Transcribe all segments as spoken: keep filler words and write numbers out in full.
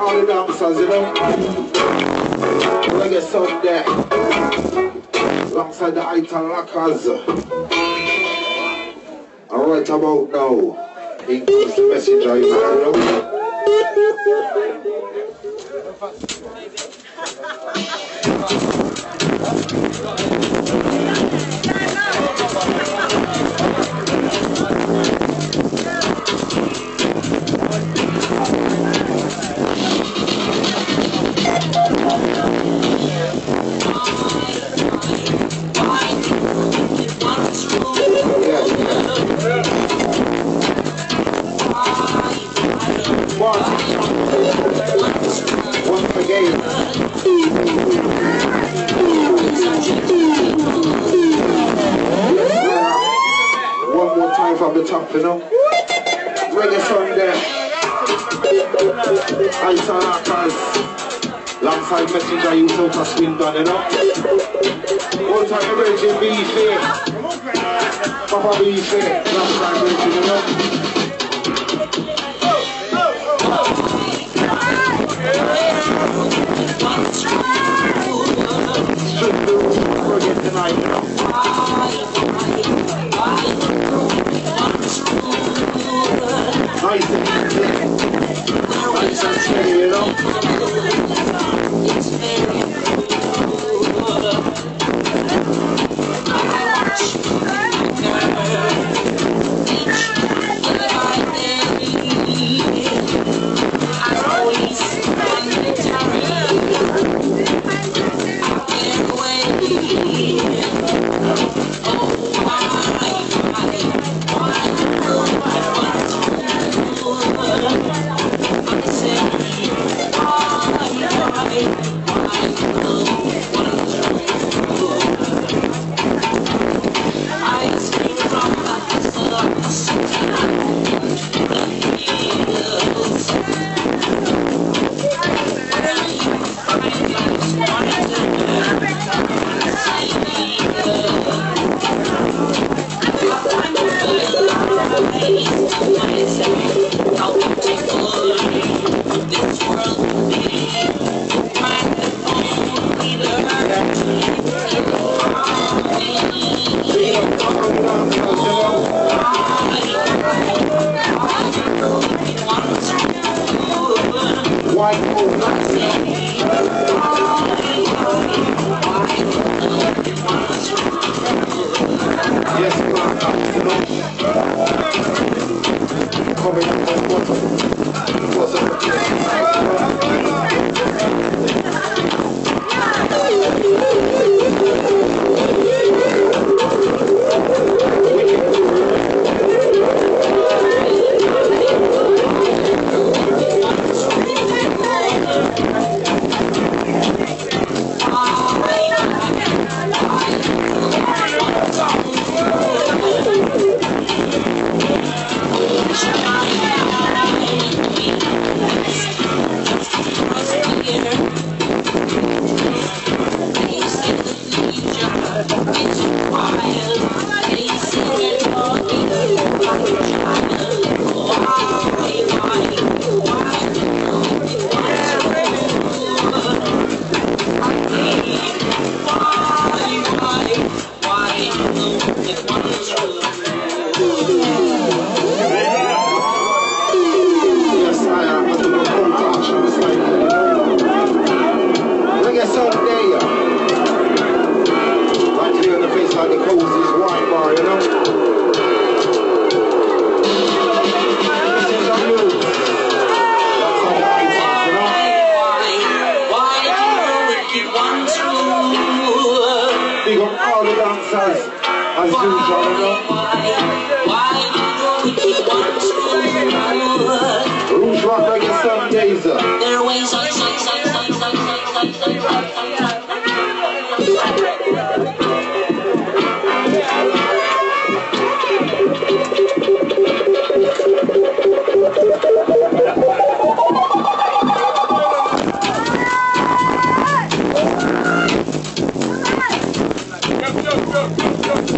all the dancers, you know. Reggae sound there. Alongside the Ital Rockers. And right about now, in comes the messenger, you know. From the top, you know. Reggae song there. Ital Rockers. Alongside Messenger, you out of Swindon, you know. All time Virgin Beefy. Papa Beefy. Last time Virgin, you know. Strip the room reggae tonight, you know. Nice and easy. Nice and steady, you know.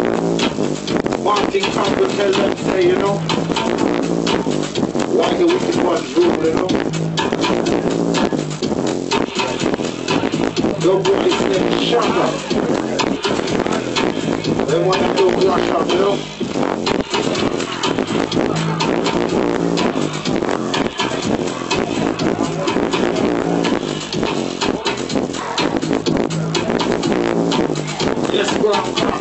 Martin Campbell tell them, say, you know, why the wicked one's rule, you know. Don't put this name shut up. They want to go black up, you know. Yes, bro.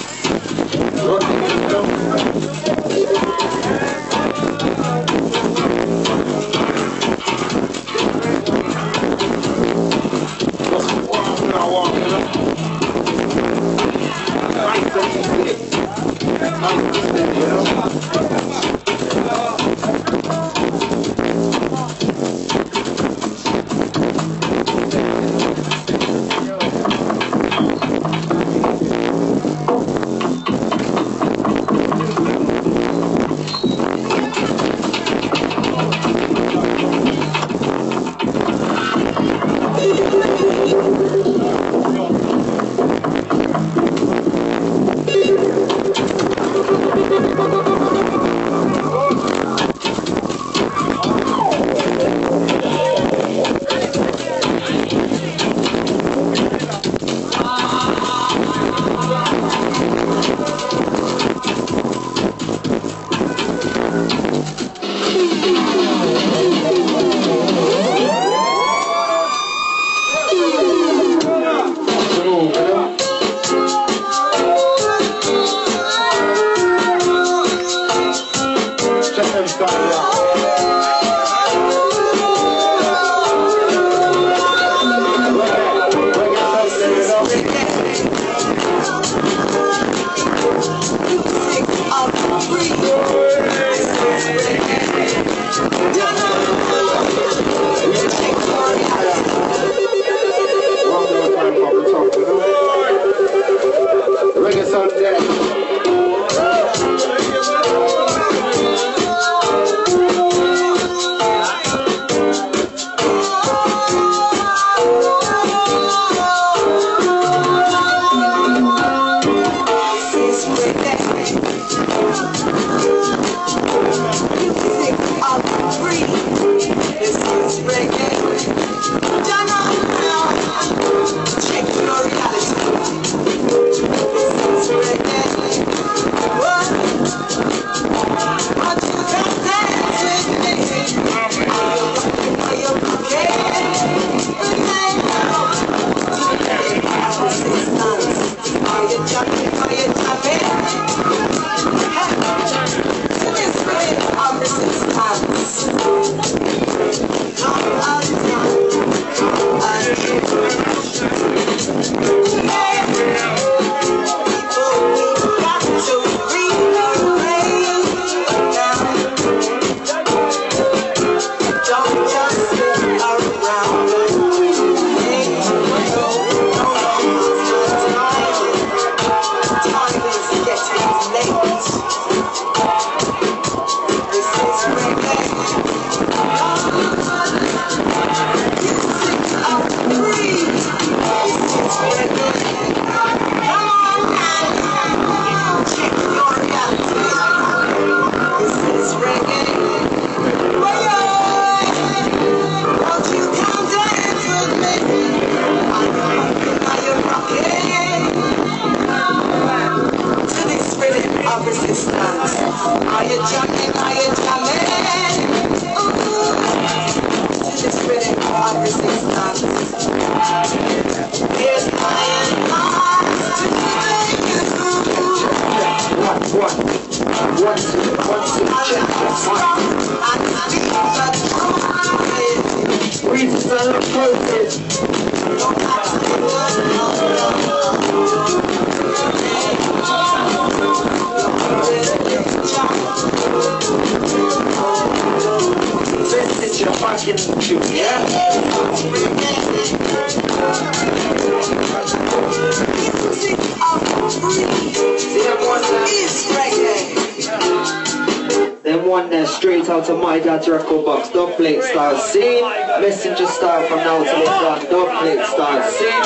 Straight out of my dad's record box, dub plate style scene, messenger style from now till it's done, dub plate style scene.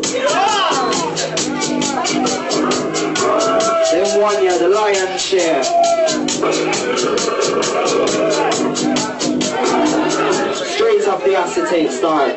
Then one year, the lion's share. the acetate style.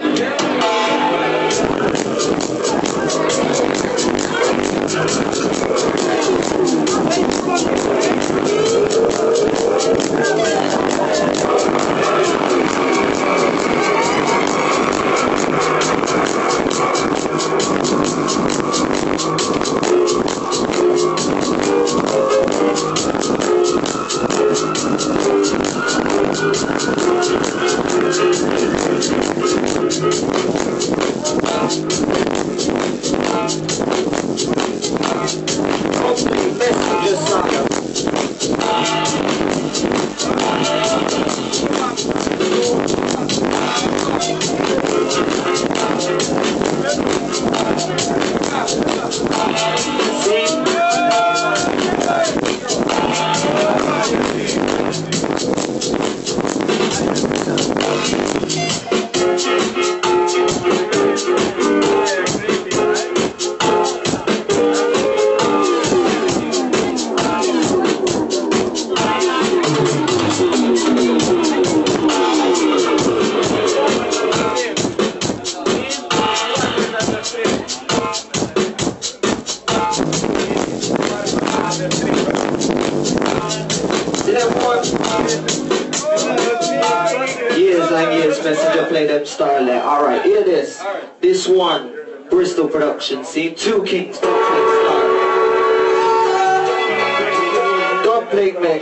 Years and years, Messenger play them style there. Alright, hear this. This one, Bristol production, see? Two Kings, dub plate style. Dub plate, mate.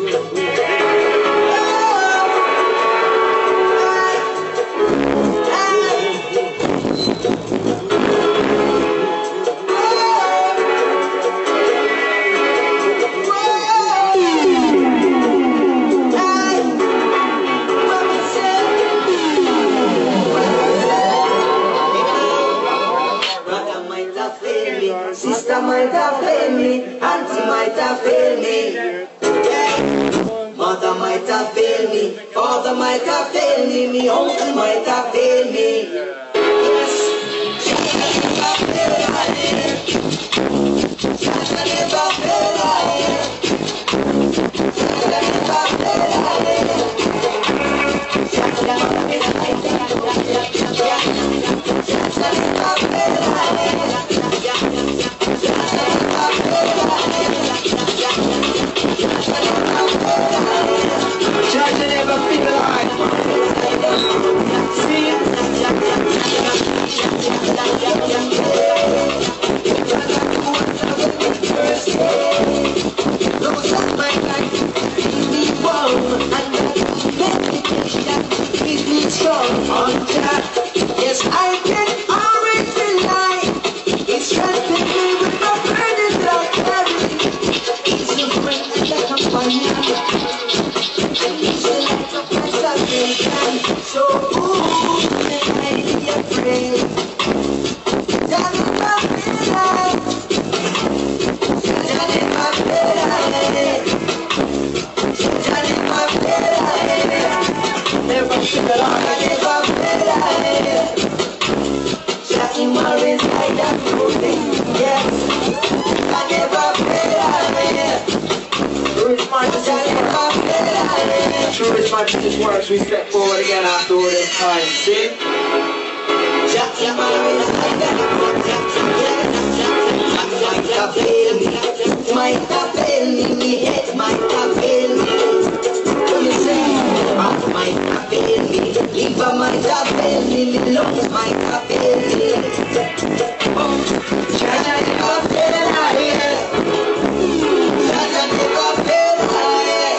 Sister might have failed me, auntie might have failed me, yeah. Mother might have failed me, father might have failed me, me uncle might have failed me. Yes, never fail I never fail I never yes, I can always rely. It's strengthening me with my burdens that I carry. It's your friend that companion, and it's the light of my salvation. So ooh, may I be afraid. Tell me my feelings. Tell me my feelings. Tell me my feelings. Never should I never fail. Just in my race like that moving. Yes, I never fail. True is my True is my works. We step forward again after all this time. See? Just in my race like that might have failed me. Might have failed me. Me head might have failed me. What you say? Heart might have failed me, liver might have failed me, me lungs might have failed me. Oh, Jaja never fail I, Jaja never fail I,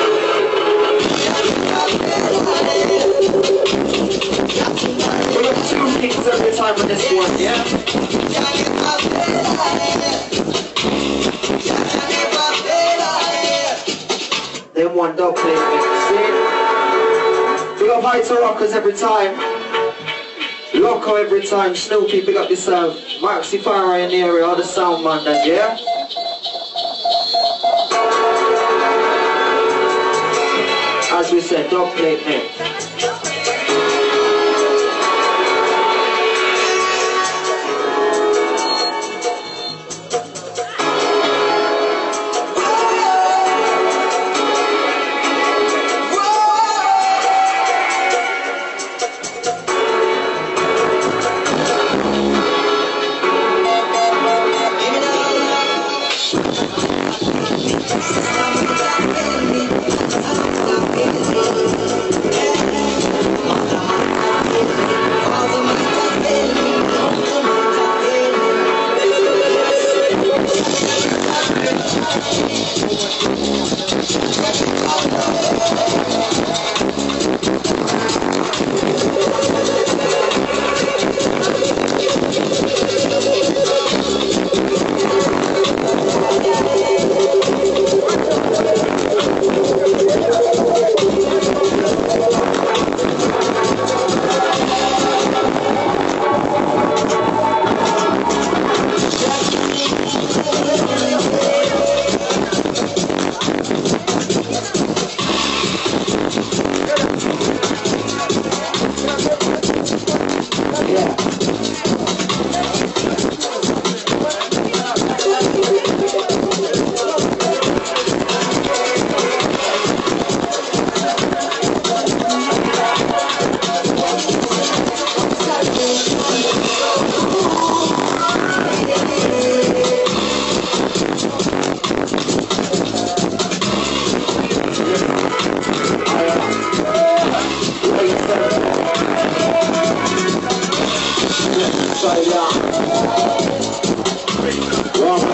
Jaja never fail I. We got two Kings every time on this one, yeah? Jaja never fail I, Jaja never fail I. Then one dub plate, see? Big up Vital Rockers every time. Loco every time. Snoopy, big up yourself. Maxi Farah in the area, all the sound man then, yeah? As we said, dub plate, mate.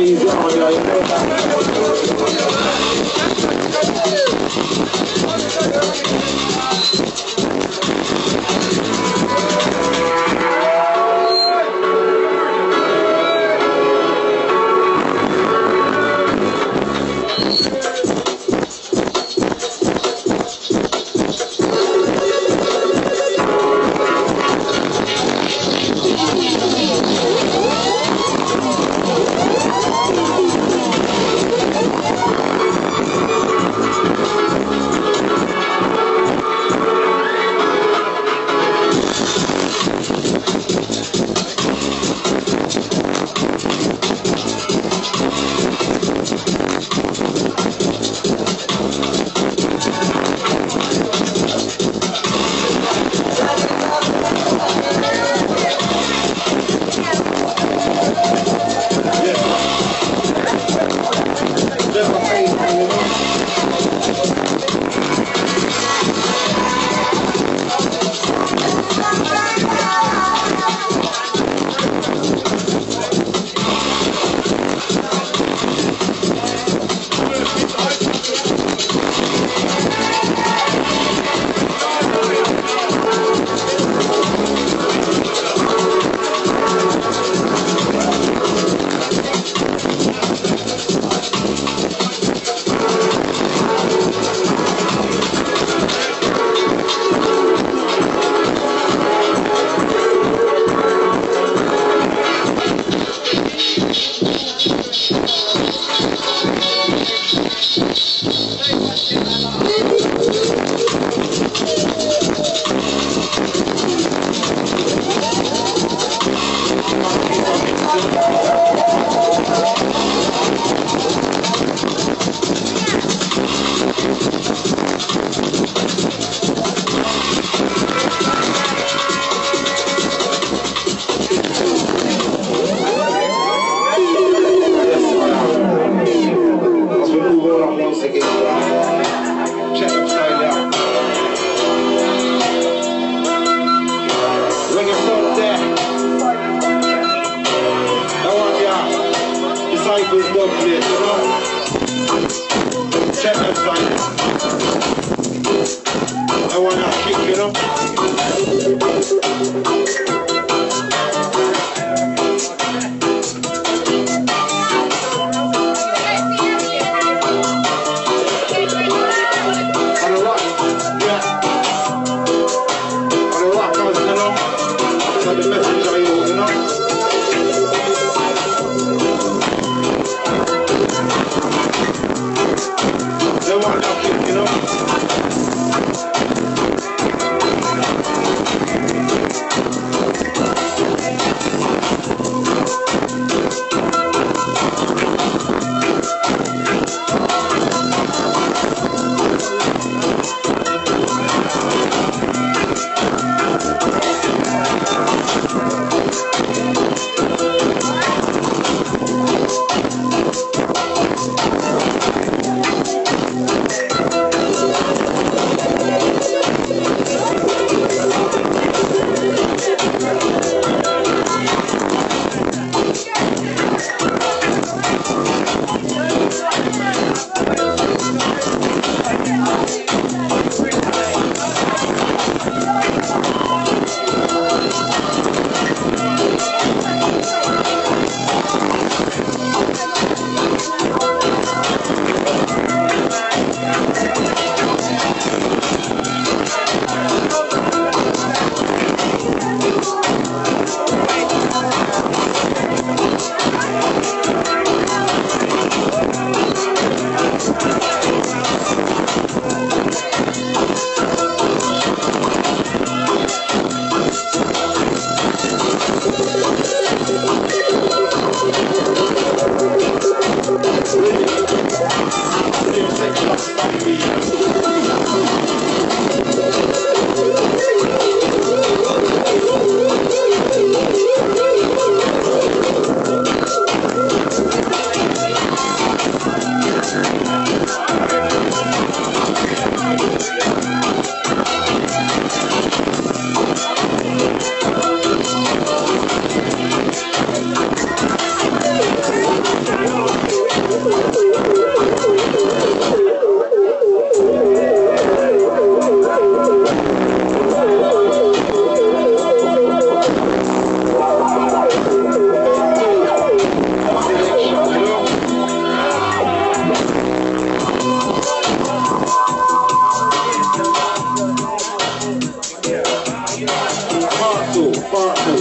Easy on you, you know. They want that kick, you know.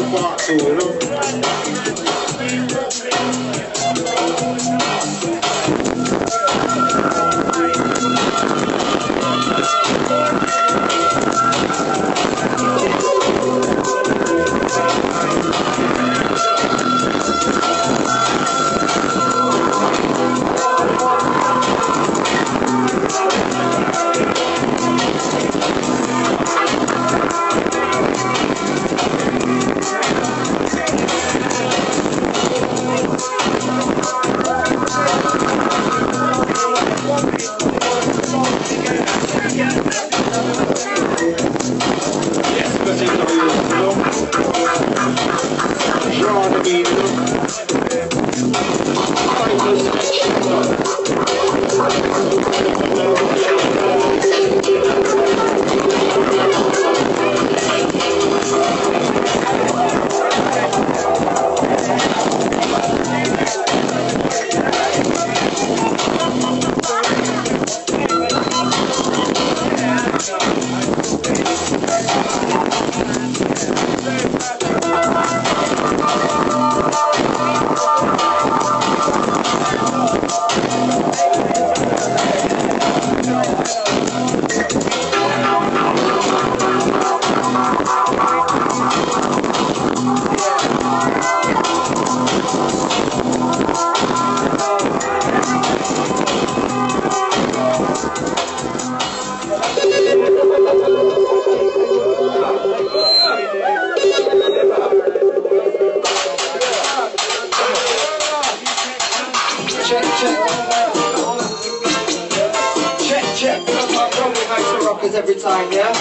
part two, you know. Every time, yeah?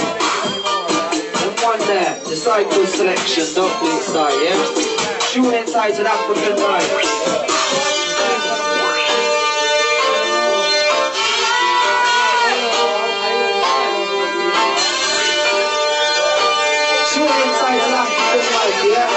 And one there, the cycle selection, don't be excited, yeah? Tune entitled African Life. Tune entitled African Life, yeah?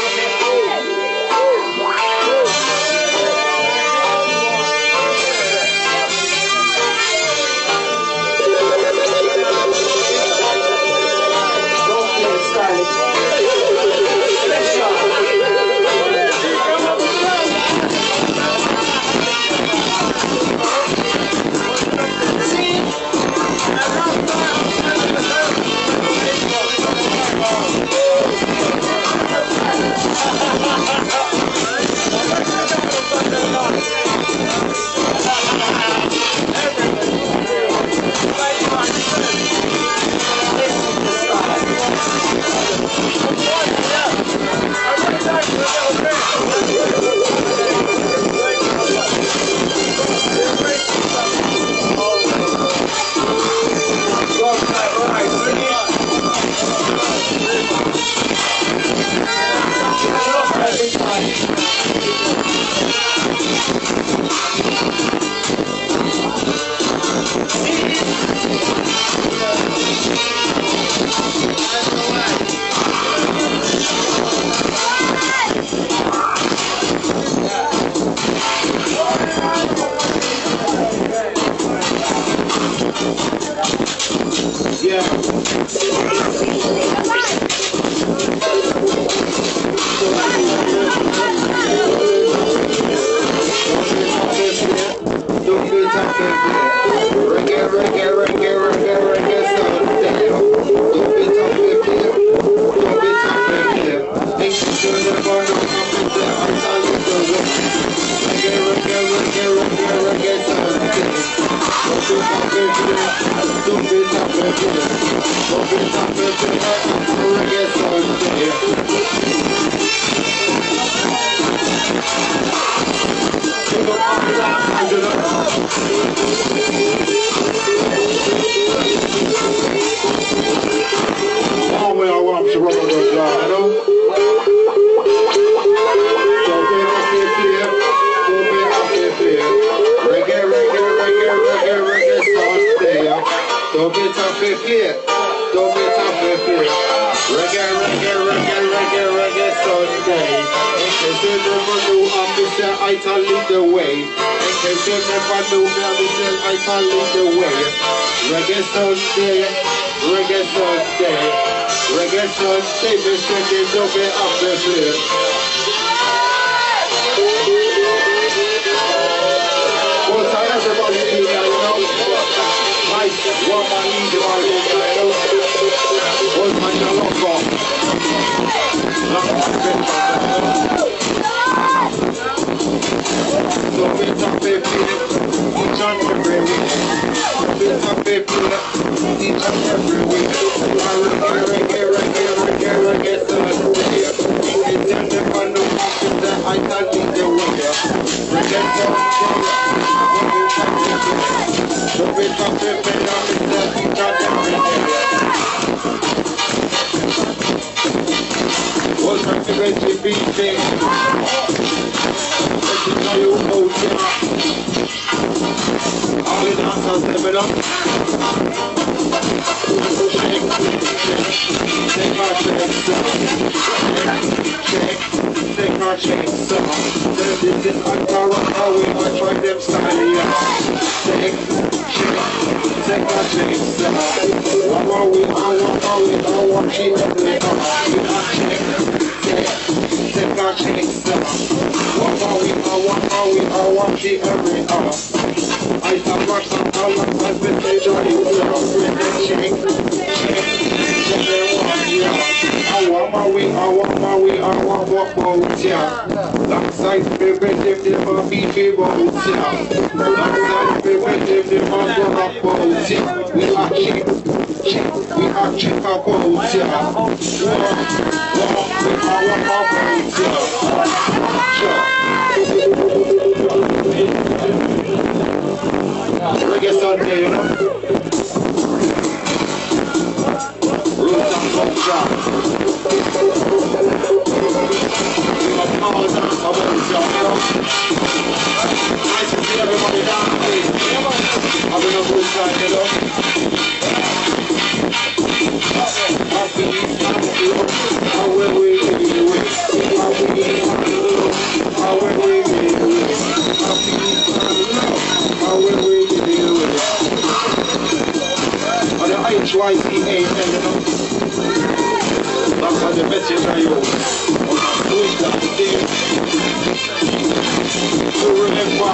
Don't be tough and play. Don't be tough and play. Reggae, reggae, reggae, reggae, reggae Sunday. In case you never knew, I'm Mister I can lead the way. In case you never knew, I'm Mister I can lead the way. Reggae Sunday, reggae Sunday. Reggae son, stay this second, don't be up there, please. Well, time everybody in here, you know. Nice, one man, easy, one man, you know. Well, man, you're locked off. Locked off, bit, so it's up there, please. Each and every week. It's up there, please. Each and every week. Reggae, reggae, reggae, reggae, reggae, son. It's in the fun of options that I can't leave the way. Reggae, son. So it's up there, please. Each and every week. What's up to Reggie B J? Reggie Tayo Ocha. All the dancers living up. Shake, shake, take our shake, shake, take our shake, this is Ankara, how we might try them style, yeah. Shake, shake, take our shake, what are we, how are we, how are she, take our shake, take our shake, what are we, how are we, how are she, every hour. I have rushed on how long I've been made on you, shake, how are we, how are we, how are what boats, yeah. Alongside the primitive, the more beefy boats, yeah. Alongside the primitive, the more rock boats, yeah. We are cheap, cheap, we are cheap our boats, yeah. War, war, we are what our boats, yeah. Reggae Sunday, you know. Roots and culture. We got all the time for boys, you know. Nice to see everybody dancing. Having a good time, you know. Happy, happy, how will we do it? Happy, how will we do it? Happy, how will we do it? On the H Y C A, you know. That's how the message I use. Doing that thing. So remember,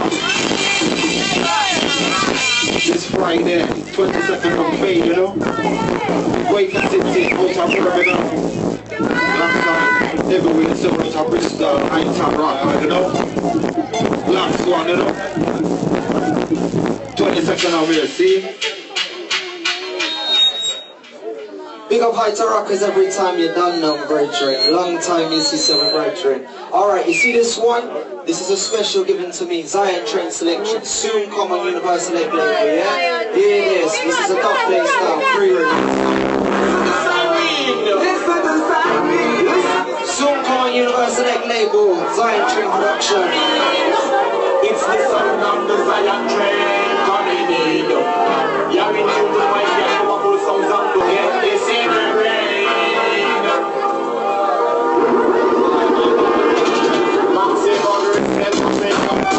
this Friday, twenty-second of May, you know. Wake the city, out of Birmingham. Last time, never win the silver out of Bristol, Ain't Top Rock, you know. Last one, you know. twenty-second of May, see? Big up high to rockers every time you done know, brethren. Long time you see seven brethren. Alright, you see this one? This is a special given to me, Zion Train Selection. Soon come on Universal label, yeah? Here it is. This is a top place now, pre-release. Soon come on Universal label, Zion Train Production. It's the sound of the Zion Train coming in. Yeah, we need to find the powerful sounds of the get this in the rain. Maximum respect for me.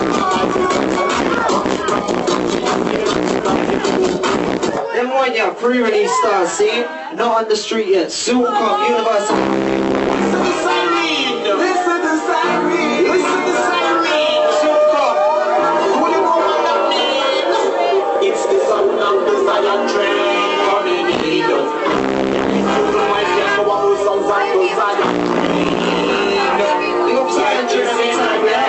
Them one, yeah, pre-release stars, see? Not on the street yet. Soon come Universal. Listen to the siren. Listen to the siren. Listen to the siren. Soon come. Who you know what that means? It's the sound of the Zion Train coming in. The mic and the powerful sounds of the Zion Train. Big up Zion Train every time, yeah?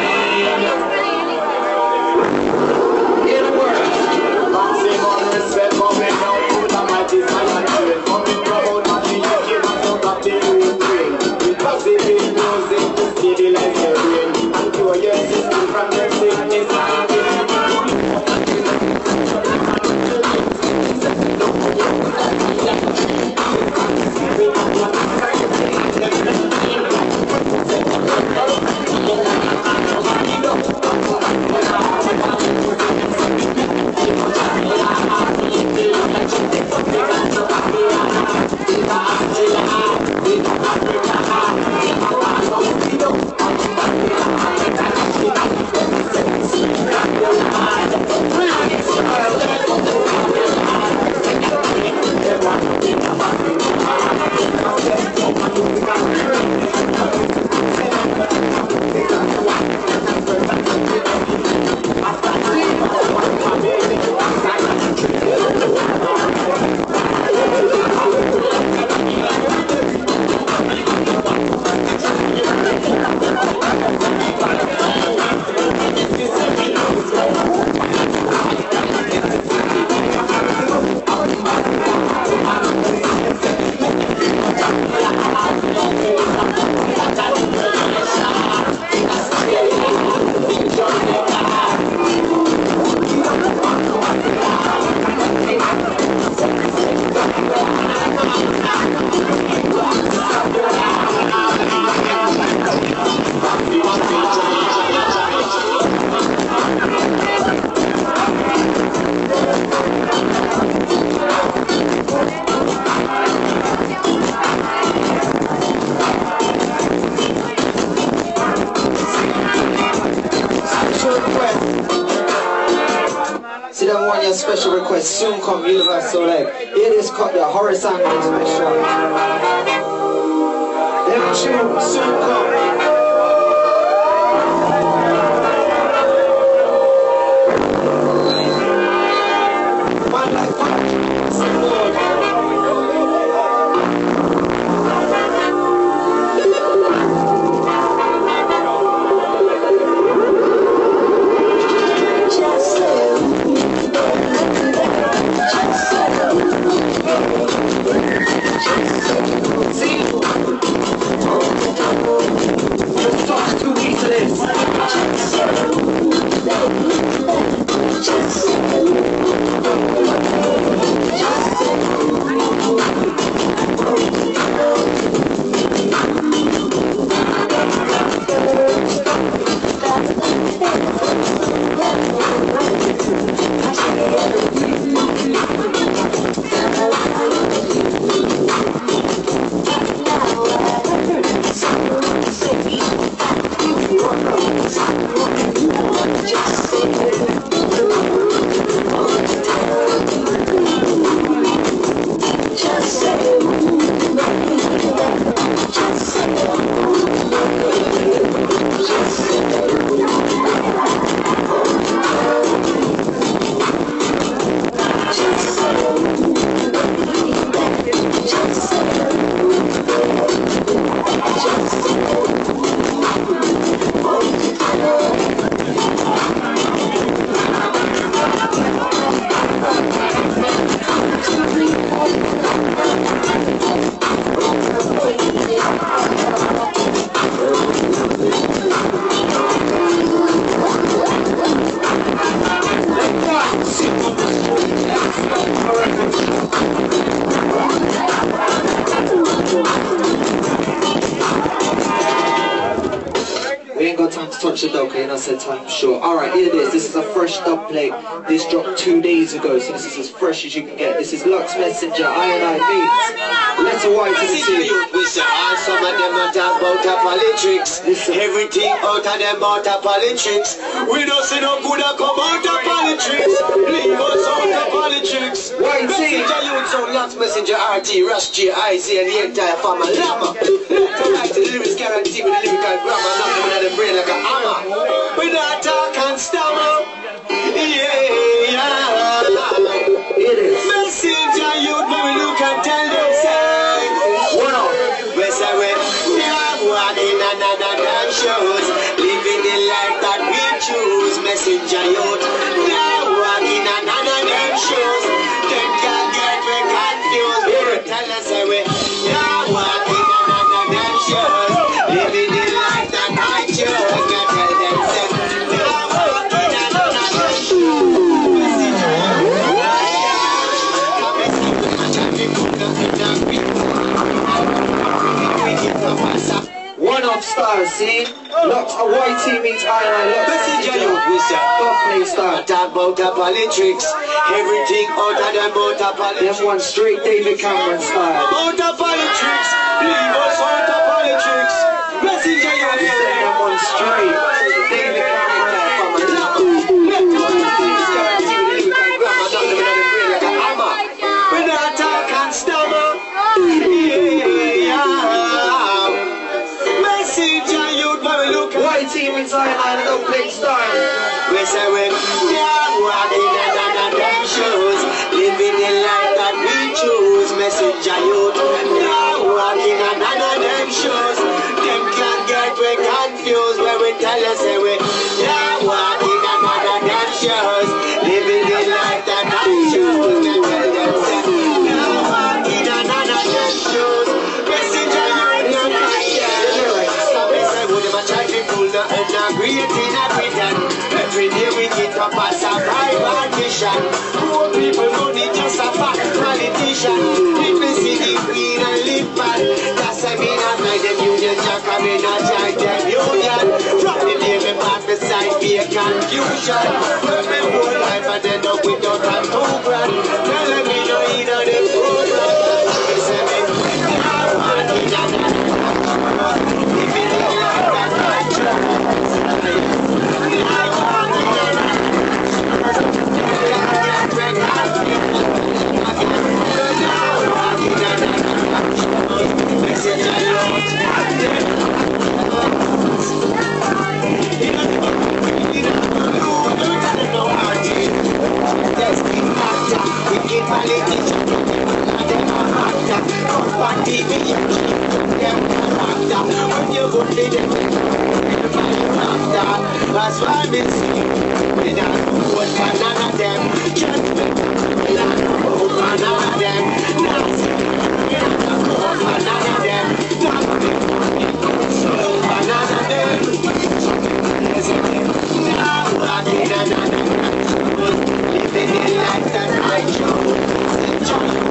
Hear the word. Maximum respect coming down to the mighty Zion Train. Coming from out of the U K, not out of the U K. special request, soon come Universal Leg. Hear this cut, the horizontal special. Them tune, soon come. Man like Patrick, support. Time short. Alright, here it is. This is a fresh dub plate. This dropped two days ago, so this is as fresh as you can get. This is Lux Messenger, I and I Beats. Letter Y to the team. Some of them are talk about a politics. Everything out of them out of politics. We don't see no good that come out of politics. Leave us out of politics. Messenger youth, so Lux Messenger, R T, Rush G, I Z, and the entire family. Lama. Tonight the lyrics guarantee with the lyrical grammar. Nothing with the brain like a hammer. We don't talk and stammer. Yeah, yeah. It is. Messenger youth, when we look and tell them, say, what up? We say, we are walking on another shows, living the life that we choose. Messenger youth, we are walking on another shows. Them can't get me confused. We tell us, say, we are walking on another shows, living the life that I choose. We tell them, say, we are walking on another shows. One of stars, see? Lux, a Y T means I and I Lux Messenger youth, we say, Dub play star. talk about the politics. Everything out of them out of politics. Them one straight David Cameron style. Out of politics. Leave us out of politics. Messenger youth, we say, Them one straight David Cameron we don't talk and stammer. Yeah. Messenger youth, when we look at Y T means I and I Dub play star. we say we are walking in another shoes, living the life that we choose. Messenger youth, we are walking in another shoes. Them can't get we confused when we tell us say we are walking in another shoes, living the life that I choose. We tell them say we are walking in another shoes. Messenger youth, we are walking. So we say we never try to pull the earth, not creating a pretend. Every day we get up as a private mission. Poor people money just a fat politician. People see the queen and live bad. That's why me not like them union jack. I mean not join them union. From the day me pass beside be a confusion. When me whole life and then up with no grand two grand. Tell me no eat on the program. They say me I want it and I living the life that I choose. I want it and I even you them character. When you go to them, that's why I'm singing. We don't know what none of them just none of them. None of them. Living in life that I choose.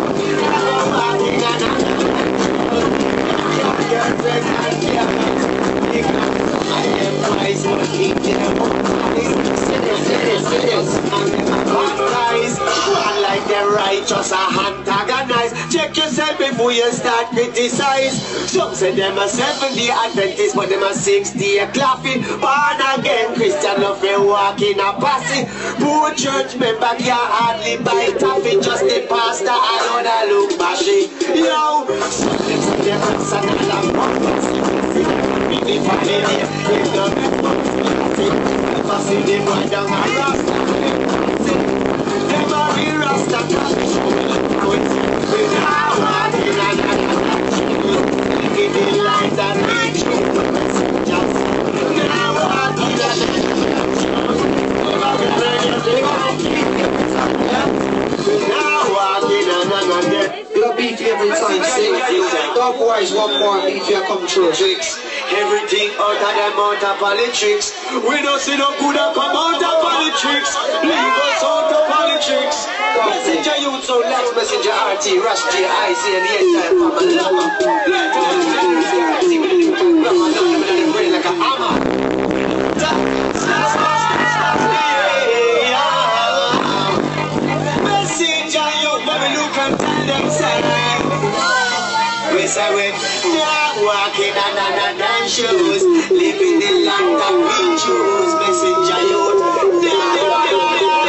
I am wise, but keep them serious, serious, and one like them righteous are antagonized. Check yourself before you start criticize. Some say them a seventh-day Adventist, but them a six-day claffy. Born again Christian, no fi walk in a passy. Poor church member can't hardly buy toffee. Just the pastor alone a look bashy. Yo, some them see them and son and a purpose. Really family, if no if I see them right down a rasta, them a real rasta we now walk in a living in life that we choose. Now walk in a now walk in a You got beef every time, see? Dog-wise, one more beef you come through. everything out of them out of politics. We don't see no good that come out of politics. Leave us out of politics. Messenger youth, so let's messenger R T, Rush J, I C, and the entire family. Let's see what they do. Let's see what they like a hammer. Messenger youth, but we look and tell them, say, we say we now walking on another shoes, living the land that we choose. Messenger youth.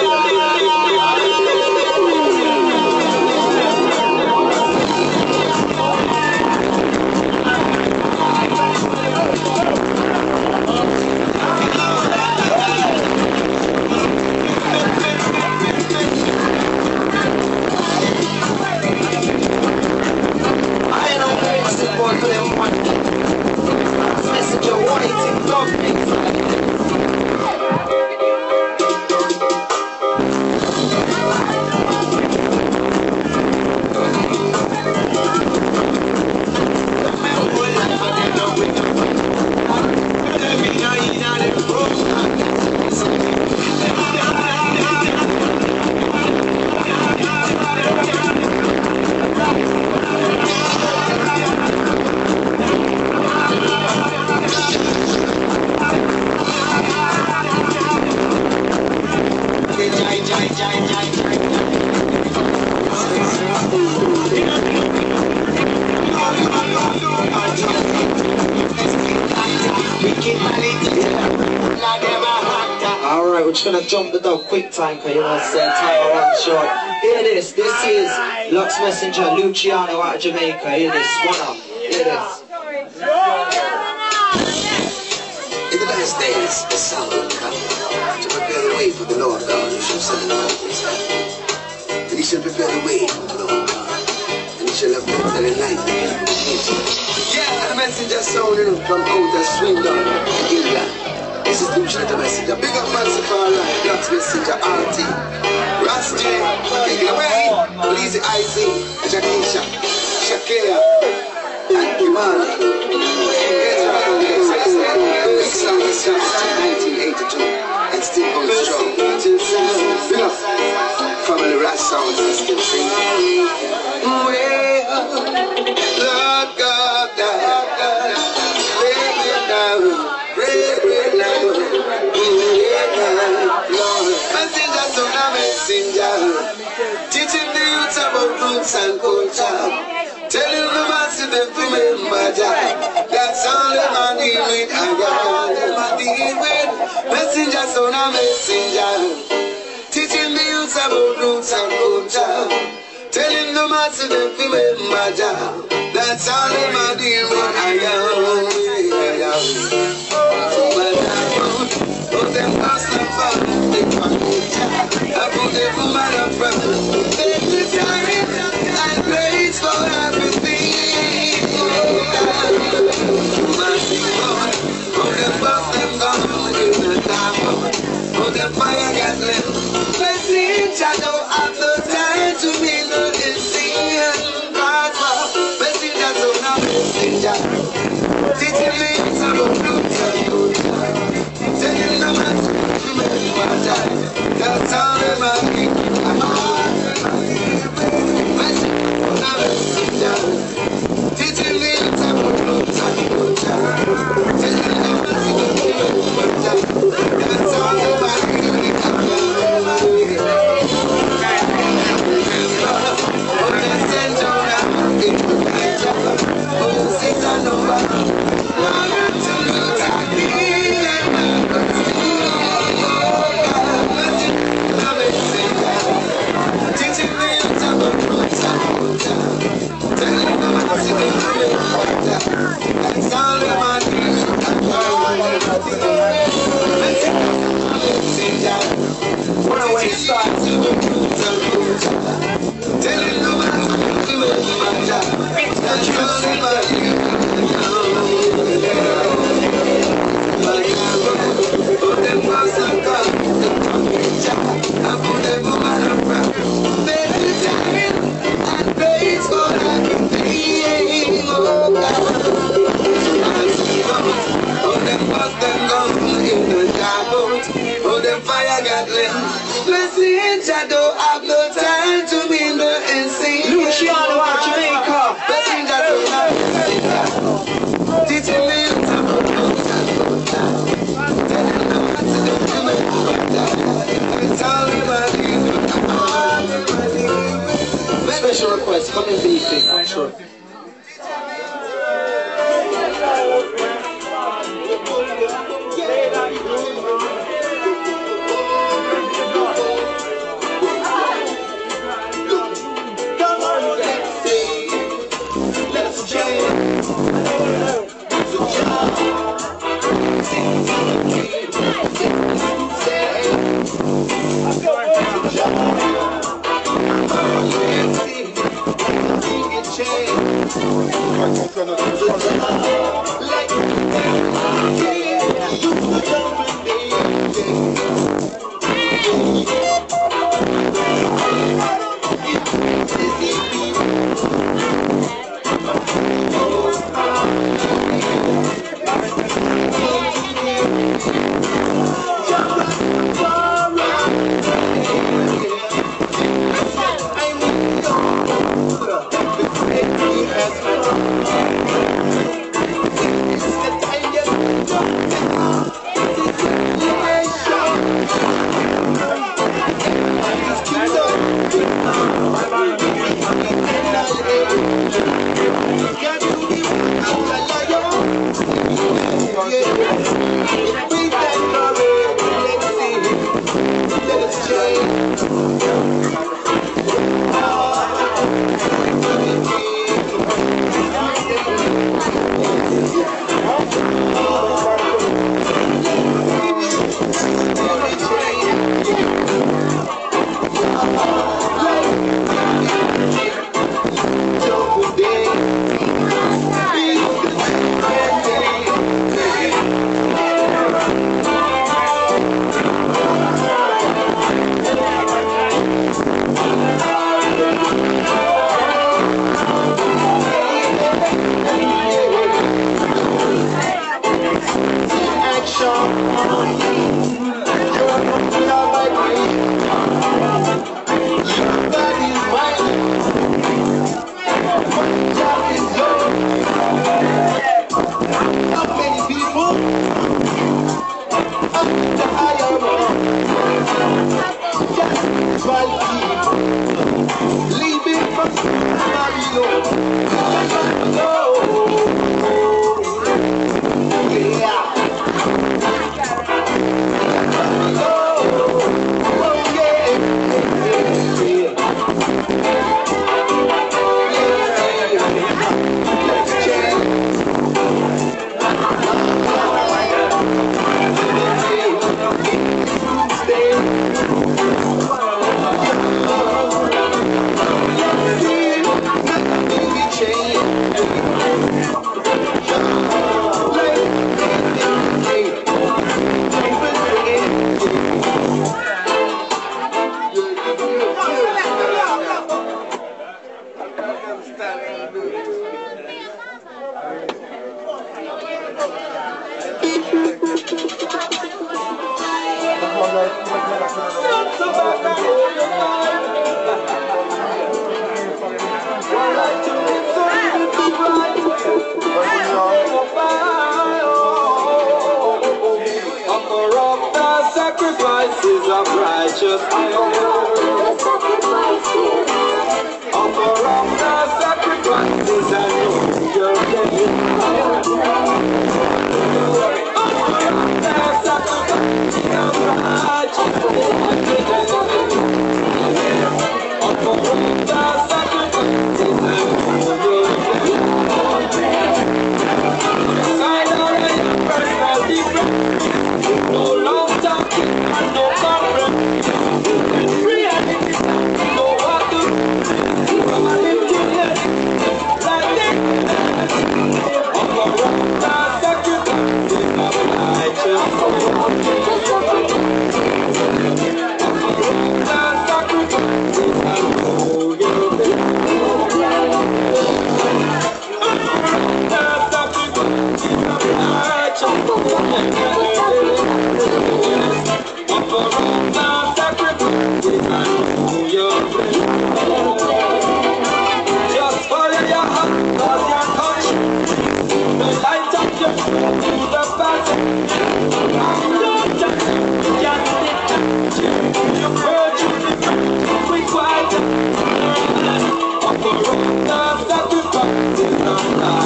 Messenger white, dog Alright, we're just gonna jump the dog quick time, cause you know it's uh, time around short. Hear this, this is Lux Messenger Luciano out of Jamaica. Hear this, one up, hear this. In the last days, the sun will come to prepare the way for the Lord God who shall send the mountains. And he shall prepare the way for the Lord God, and he shall have them that enlighten the people. Yeah, the messenger sounding from outer Swindon, England. This is Luciano the messenger. Big up man for our life. Lux Messenger R T. Ras J. Take it away. Lizzie Izzy. Jakisha. Shakira. And Kimani. Big song is just nineteen eighty-two. And still going strong. Big up. Family Ras sounds and still singing. Well, Lord God, Lord God, break it down. Break it down. Lord, messenger, son of messenger, teaching the youth about roots and culture, telling the masses them to remember Jah. That's all them a deal with, and all them a deal with. Messenger, son of messenger, teaching the youth about roots and culture, telling the masses them to remember Jah. That's all them a deal with, and all but them past and fun, they try to I put them for my brother. They desire and praise for everything. Special request, come in B C, I'm sure. Right.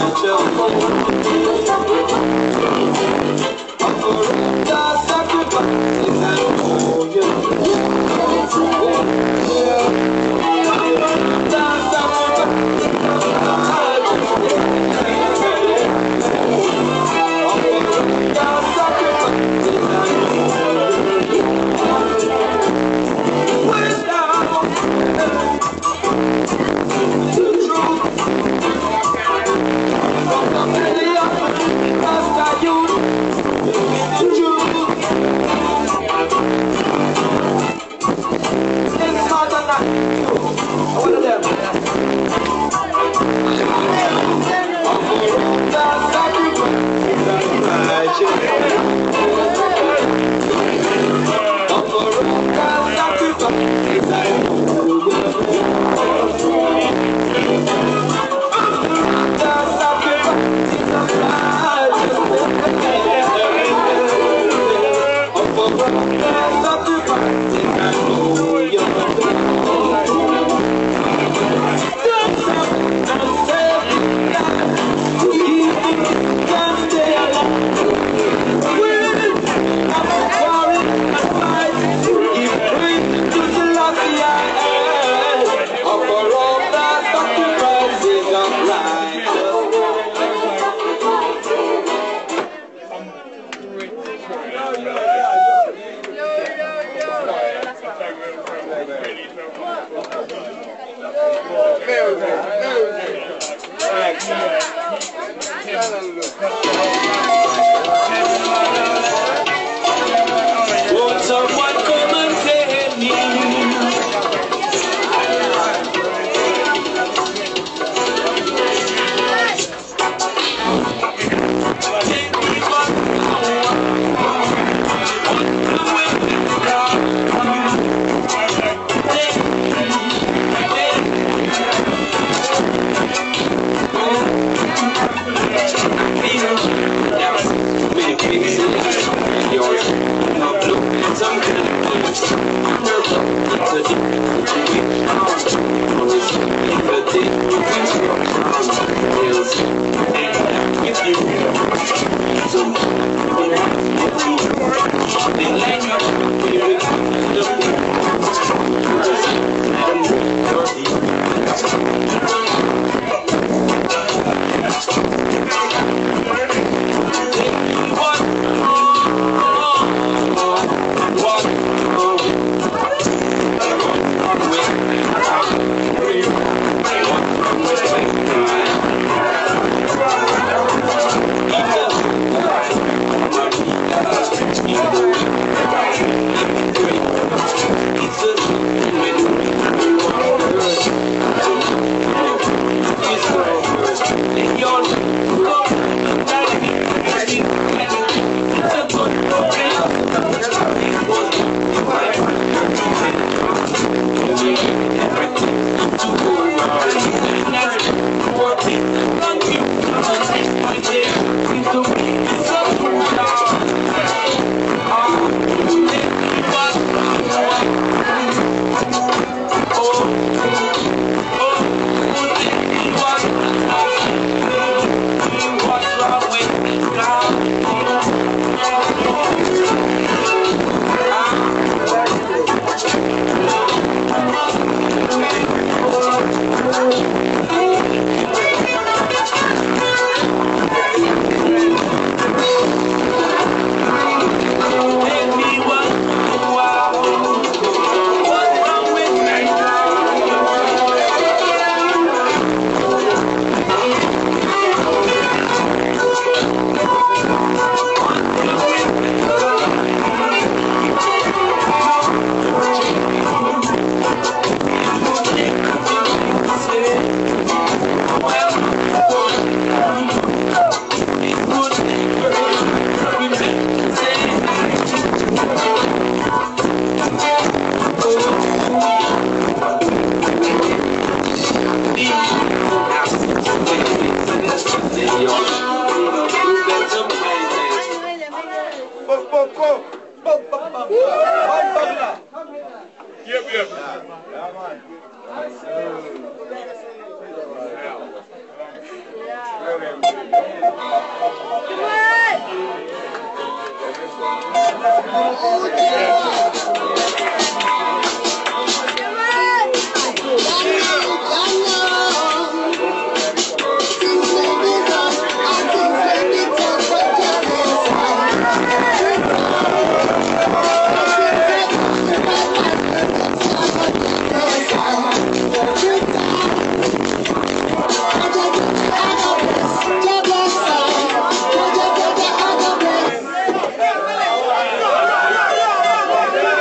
Won't someone come and save me? Feel Thank you.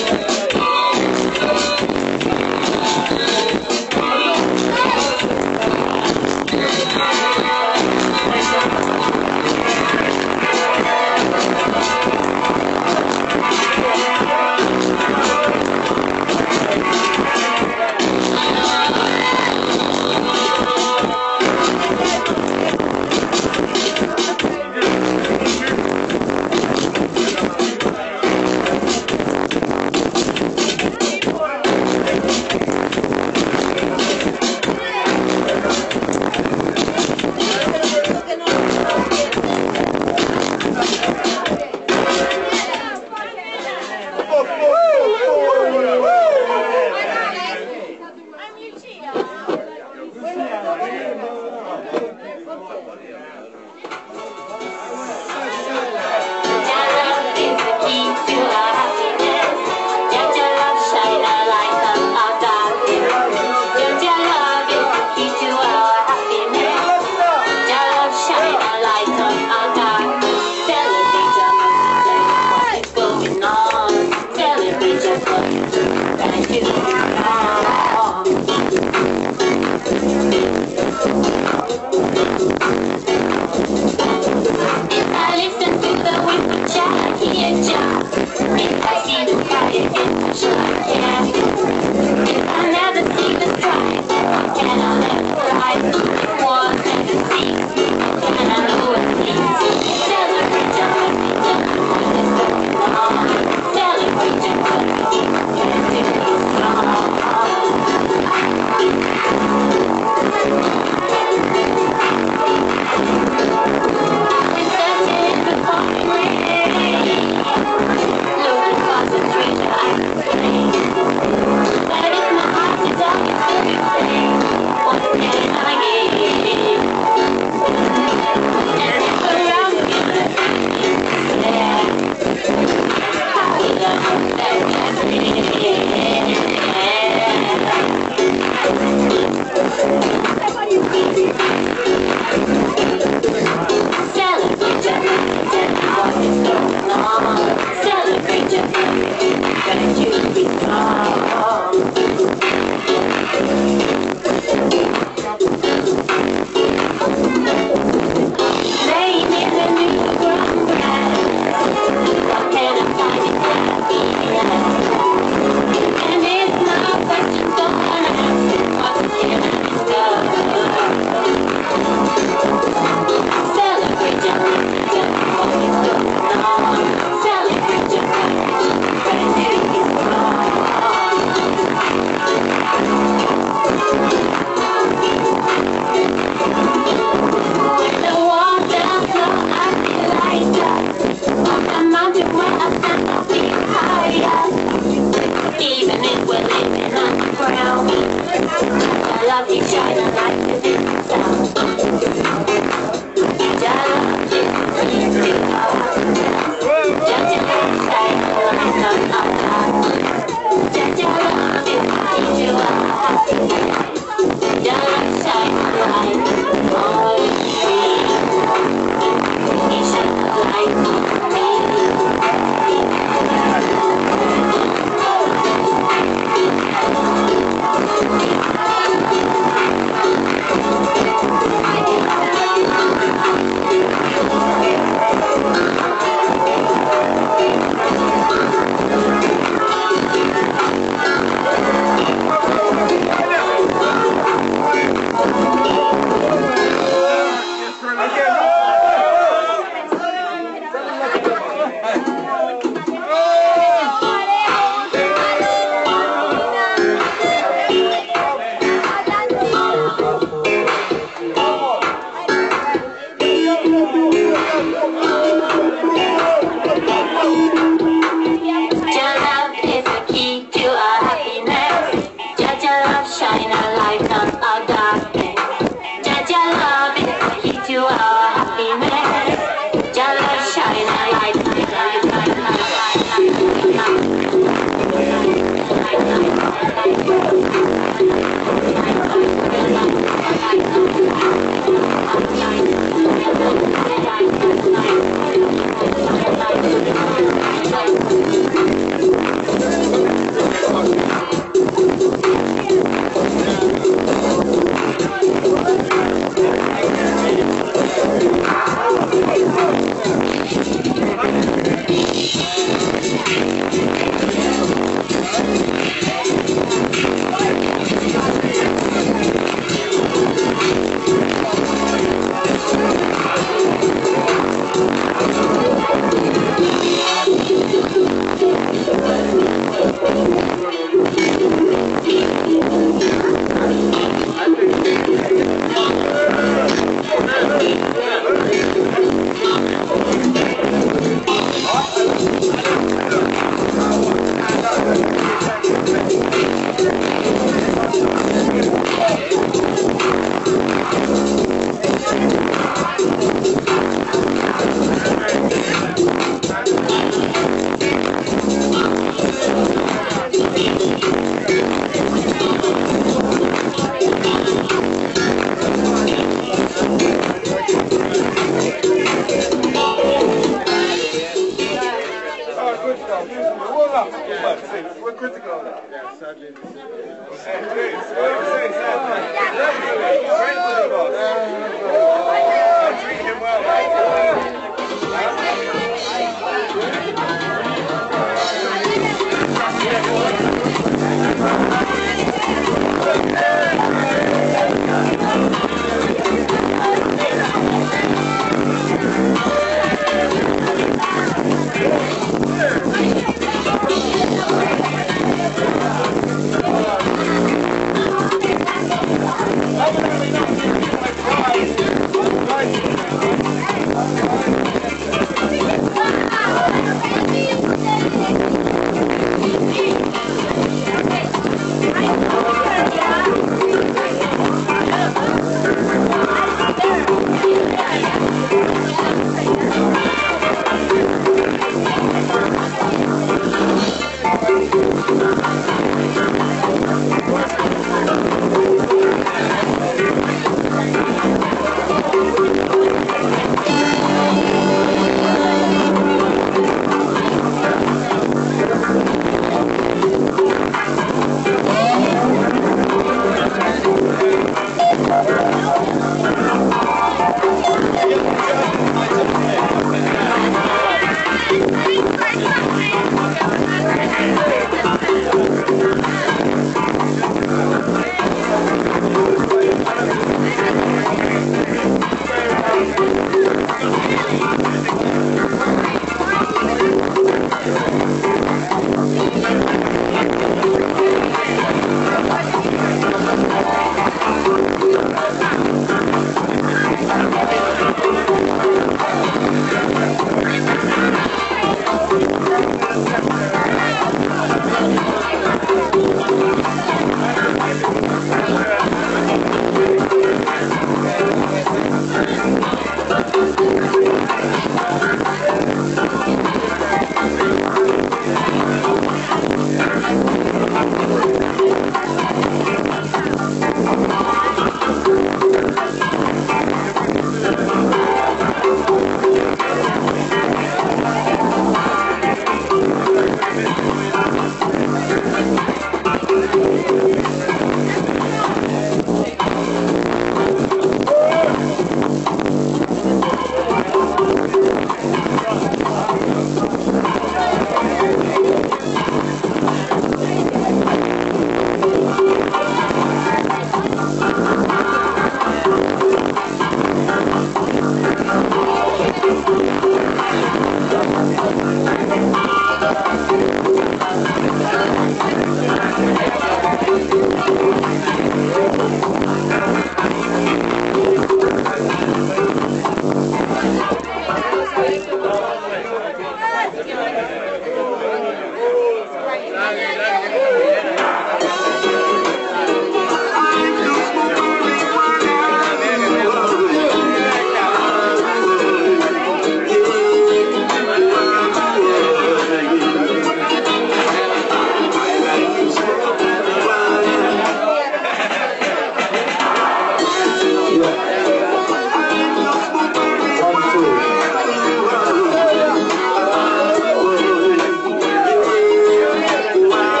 One, two.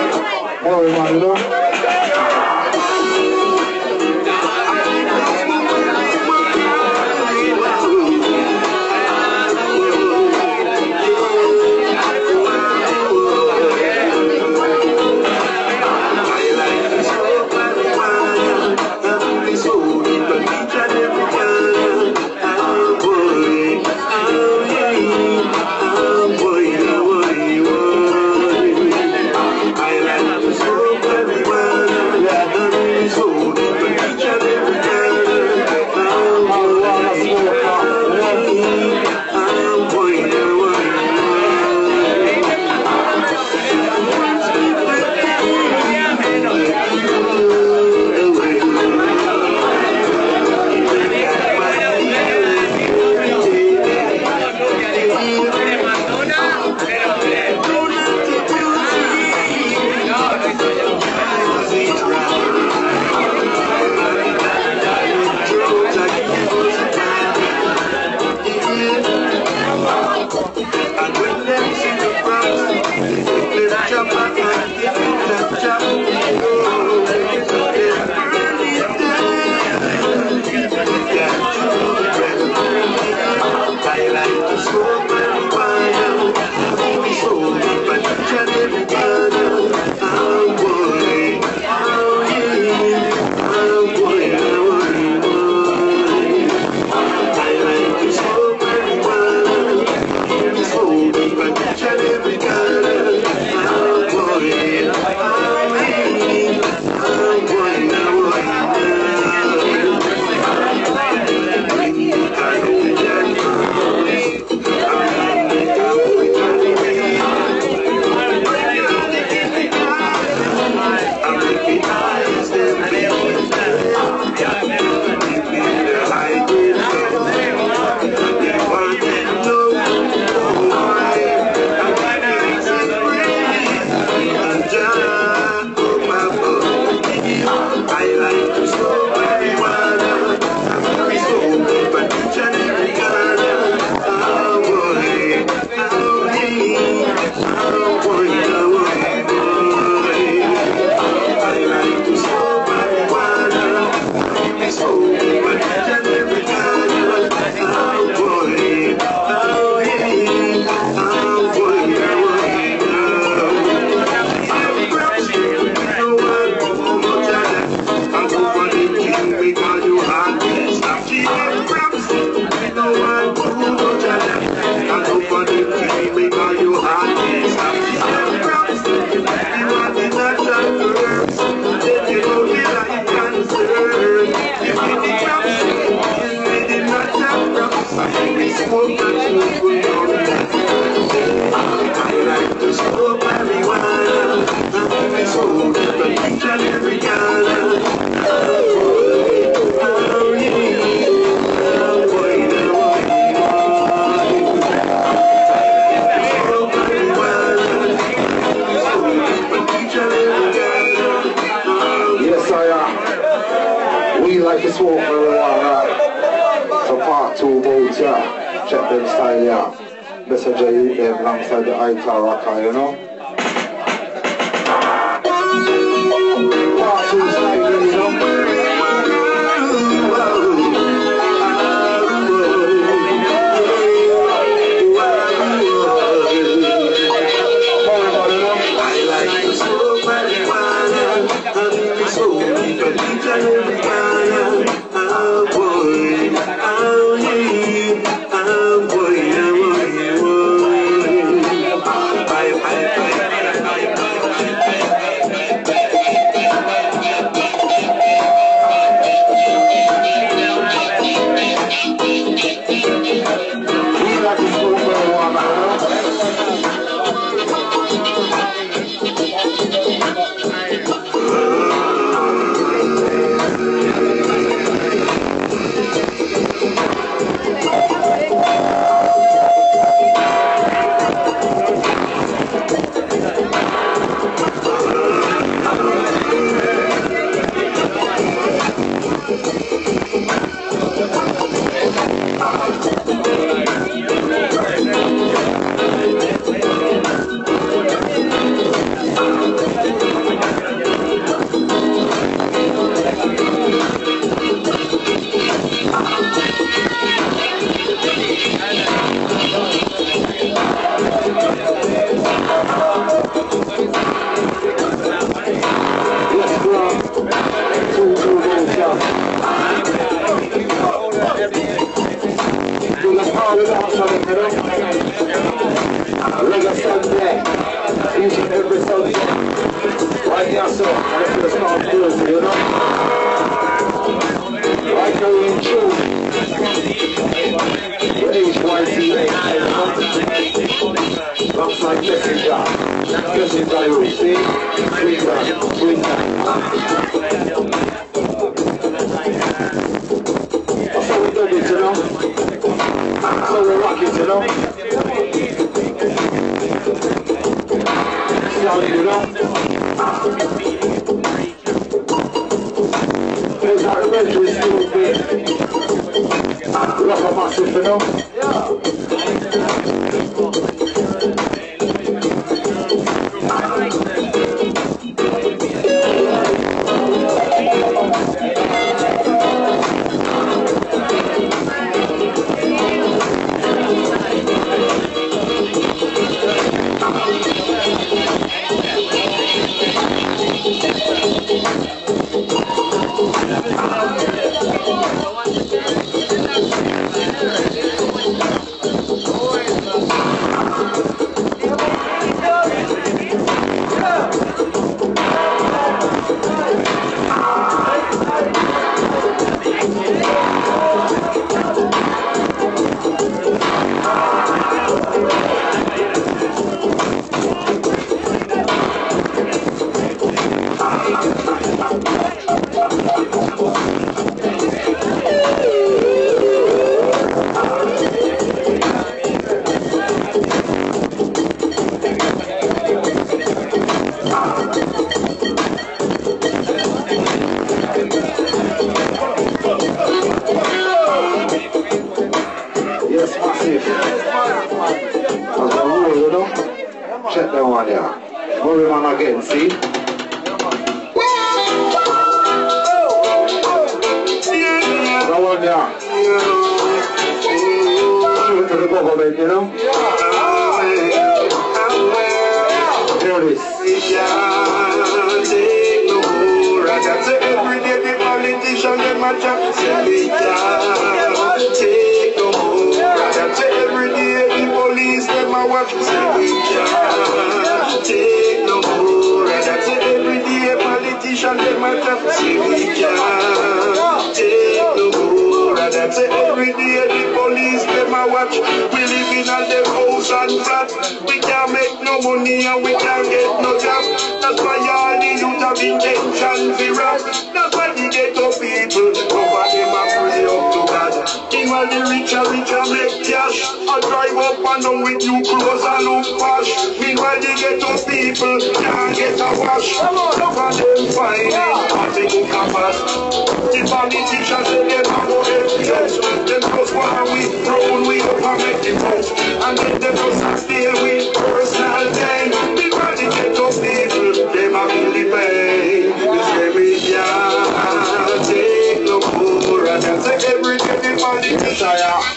Alongside the I-Tar Rocker, you know? Part two style, you know? Hurry man again, see? That one there. Give it to the government, you know? Here it is. Every day the politician them a chat. We can't take no more. Every day the police them a watch. We can't take no more. Every day politician them a chat. We can't take no more. Every day the police them a watch. We live in a them house and flat. We can't make no money and we can't get no job. That's why all the youth have intention to rap. That's why the ghetto people over them a pray up to God. Meanwhile the richer richer make cash. I drive up and down with new clothes and look posh. Meanwhile the ghetto people can't get a wash. Look at them finding what they cook a pass. The politicians say them a go help. Them just want we brown we up and make it out. And then them just deal with personal gain. Meanwhile the ghetto people them a feel the pain. You say we can't take no more. And them say every day the politician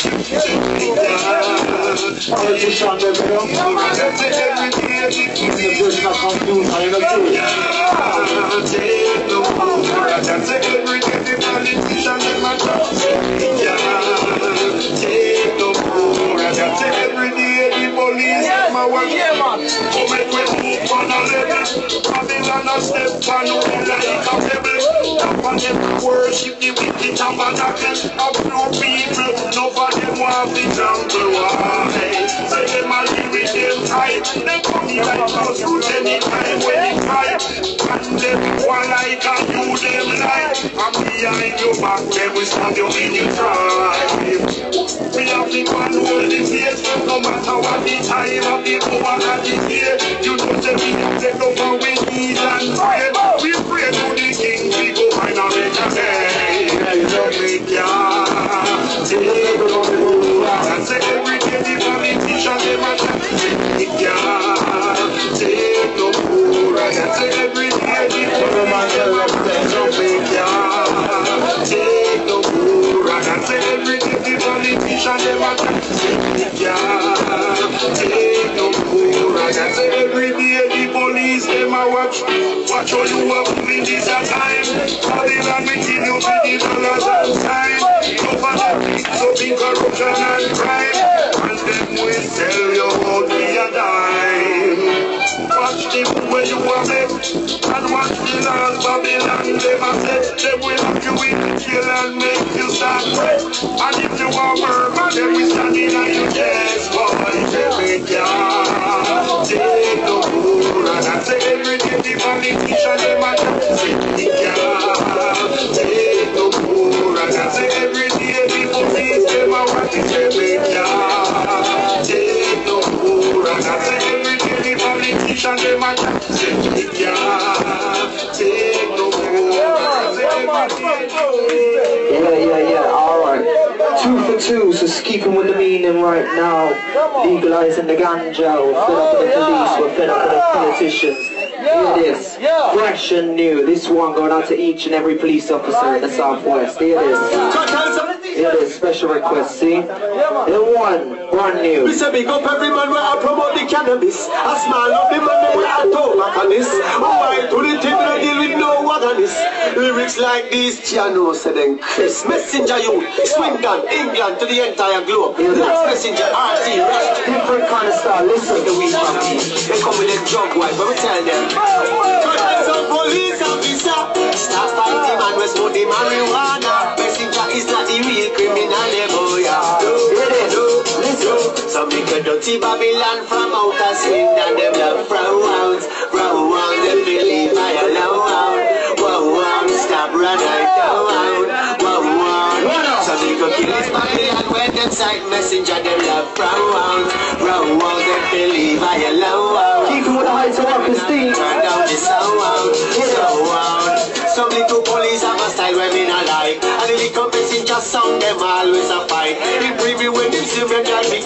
Politician, them, you know? and them say every day the There's not confused, I know too. can't take no more. And them say every day the politician them a talk. We can't take no more. And them say every day the police them a watch. Come make we move on a level. Babylon a step on we like a pebble. Top of them worship the wicked tabernacle of no people. None of them want the jungle why. Say them a live with them tight. They come here like us roots anytime when it's tight. And them one like and you them like. And behind your back them we stab you in your drive. We have the one hold the face. No matter what the time of the hour and the year. You know say we have take over we need and pray. We pray to the king we go find a better day. You know we can't take no more. And say every day the politician them a chat. We can't take no more. And say every day the politician we can't take no more. And say every day the politician them a chat. We can't take no more. And say every day the police them a watch. Watch how you are moving this a time. Babylon we kill you for the dollars and time. Over the mix up in corruption and crime. And them will tell you how to be a dime. Watch them where you are met. And watch the last Babylon them a set. Them will have you in the jail and make you start fret. And if you are murmur, then we stand in on your chest. Boy, them we can't take no more. And I say every day the politician them a chat. Say we can't take no more. And I say every day the police them a watch. Say we can't take no more. And I say every day the politician them a chat. Say we can't take no more. Yeah, yeah, yeah, alright. Two for two, so keeping with the meaning right now. Legalizing the ganja, we're fed up with the police, we're fed up with the politicians. Hear this, fresh and new. This one going out to each and every police officer in the Southwest. Hear this. Hear this, special request, see? The one, brand new. We say big up every man where I promote the cannabis. A small of the man where I talk back on this. Why to the thing I deal with no wagonist. Lyrics like these, Tiano said then Chris Messenger you, Swindon, England to the entire globe. That's Messenger R T, Rush. Different kind of style, listen. The weed family, they come with a drug wife, but we tell them. Some police officer, stop fighting man, we smoke the marijuana. Messenger is not the real criminal, boy. Some big dirty Babylon from outer Swindon, them love brown rounds, brown rounds, them believe I allow out. Wow, wow, stop run right down. Wow, wow. Some big kill this Babylon when them side messenger, them love brown rounds, brown rounds, them believe I allow out. Keep it with the heights of Steve. Turn down the sound, sound. Some little police have a style where me not like. And the little messenger sound them always a fight. The preview when them see me drive the car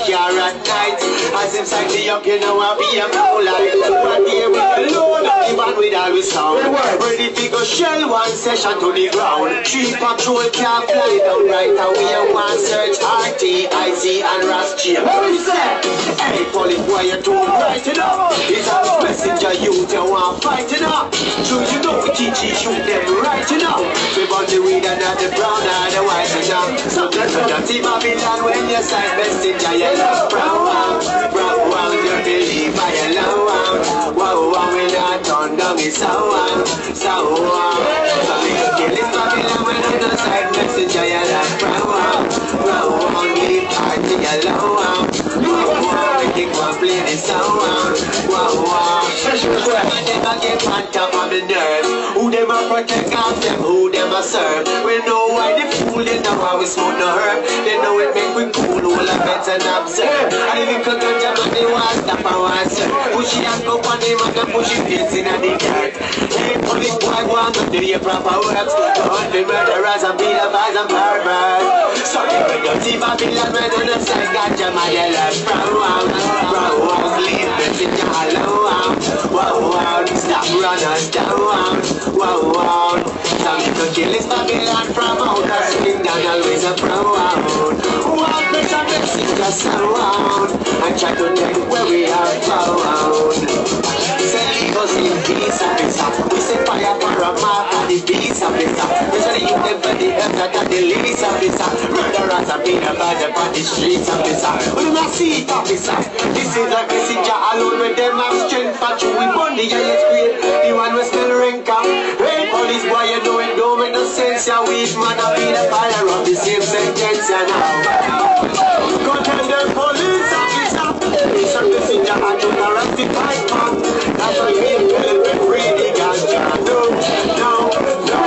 at night. As him sight the up, you know I be a fool like. One day we alone, the man with all we sound. Ready to go shell one session to the ground. Street patrol can't fly down right away. One search R T, I C and Ras G. What we say? Hey, police boy, you're too bright enough. It's a messenger youth, you want fight enough. True, you know we teach you, shoot them right enough. We want the weed and not the brown and the white enough. So that's what you see Babylon when you sign messenger, you love brown. Brown, brown, you believe I allow. Wow, wow, we not turn down, it's so wow. So wow. So we can kill this Babylon when you sign messenger, you love brown. Brown, brown, leave party alone. Wow, wow, we can go and play this song. Wow, wow. Special request. Them a get on top of the nerves. Who them a protect off them, who them a serve. We know why they fool, they know how we smoke no herb. They know it make we cool, all the bets and observe. And if you could touch them and they want stop and want serve. Push it and go on them and then push it face in the dirt. Hey, police boy want to do your proper works. Hunt the murderers and beat the boys and perverts. Sorry when you see Babylon when on the side got your mother left. Brown, brown, brown, leave messenger alone. Wow, wow, stop runners down. Wow, wow, some little kill is Babylon from outer spring down always a proud. Wow, pressure messenger sound and try to take where we are found. Say leave us in peace and peace. We say fire for a mark and the peace of it. We say you them for the earth that the least of it. Murderers are being about on the streets of this. We do not see it officer. This is a messenger alone with them have strength for true. We burn the highest grade. The one we still rank up. Hey, police boy, you know it don't make no sense. Ya weak man, I be the fire of the same sentence. Ya now. Go tell them police officer. It's a messenger and you can rectify man. That's why we tell them free the ganja. No, no, no.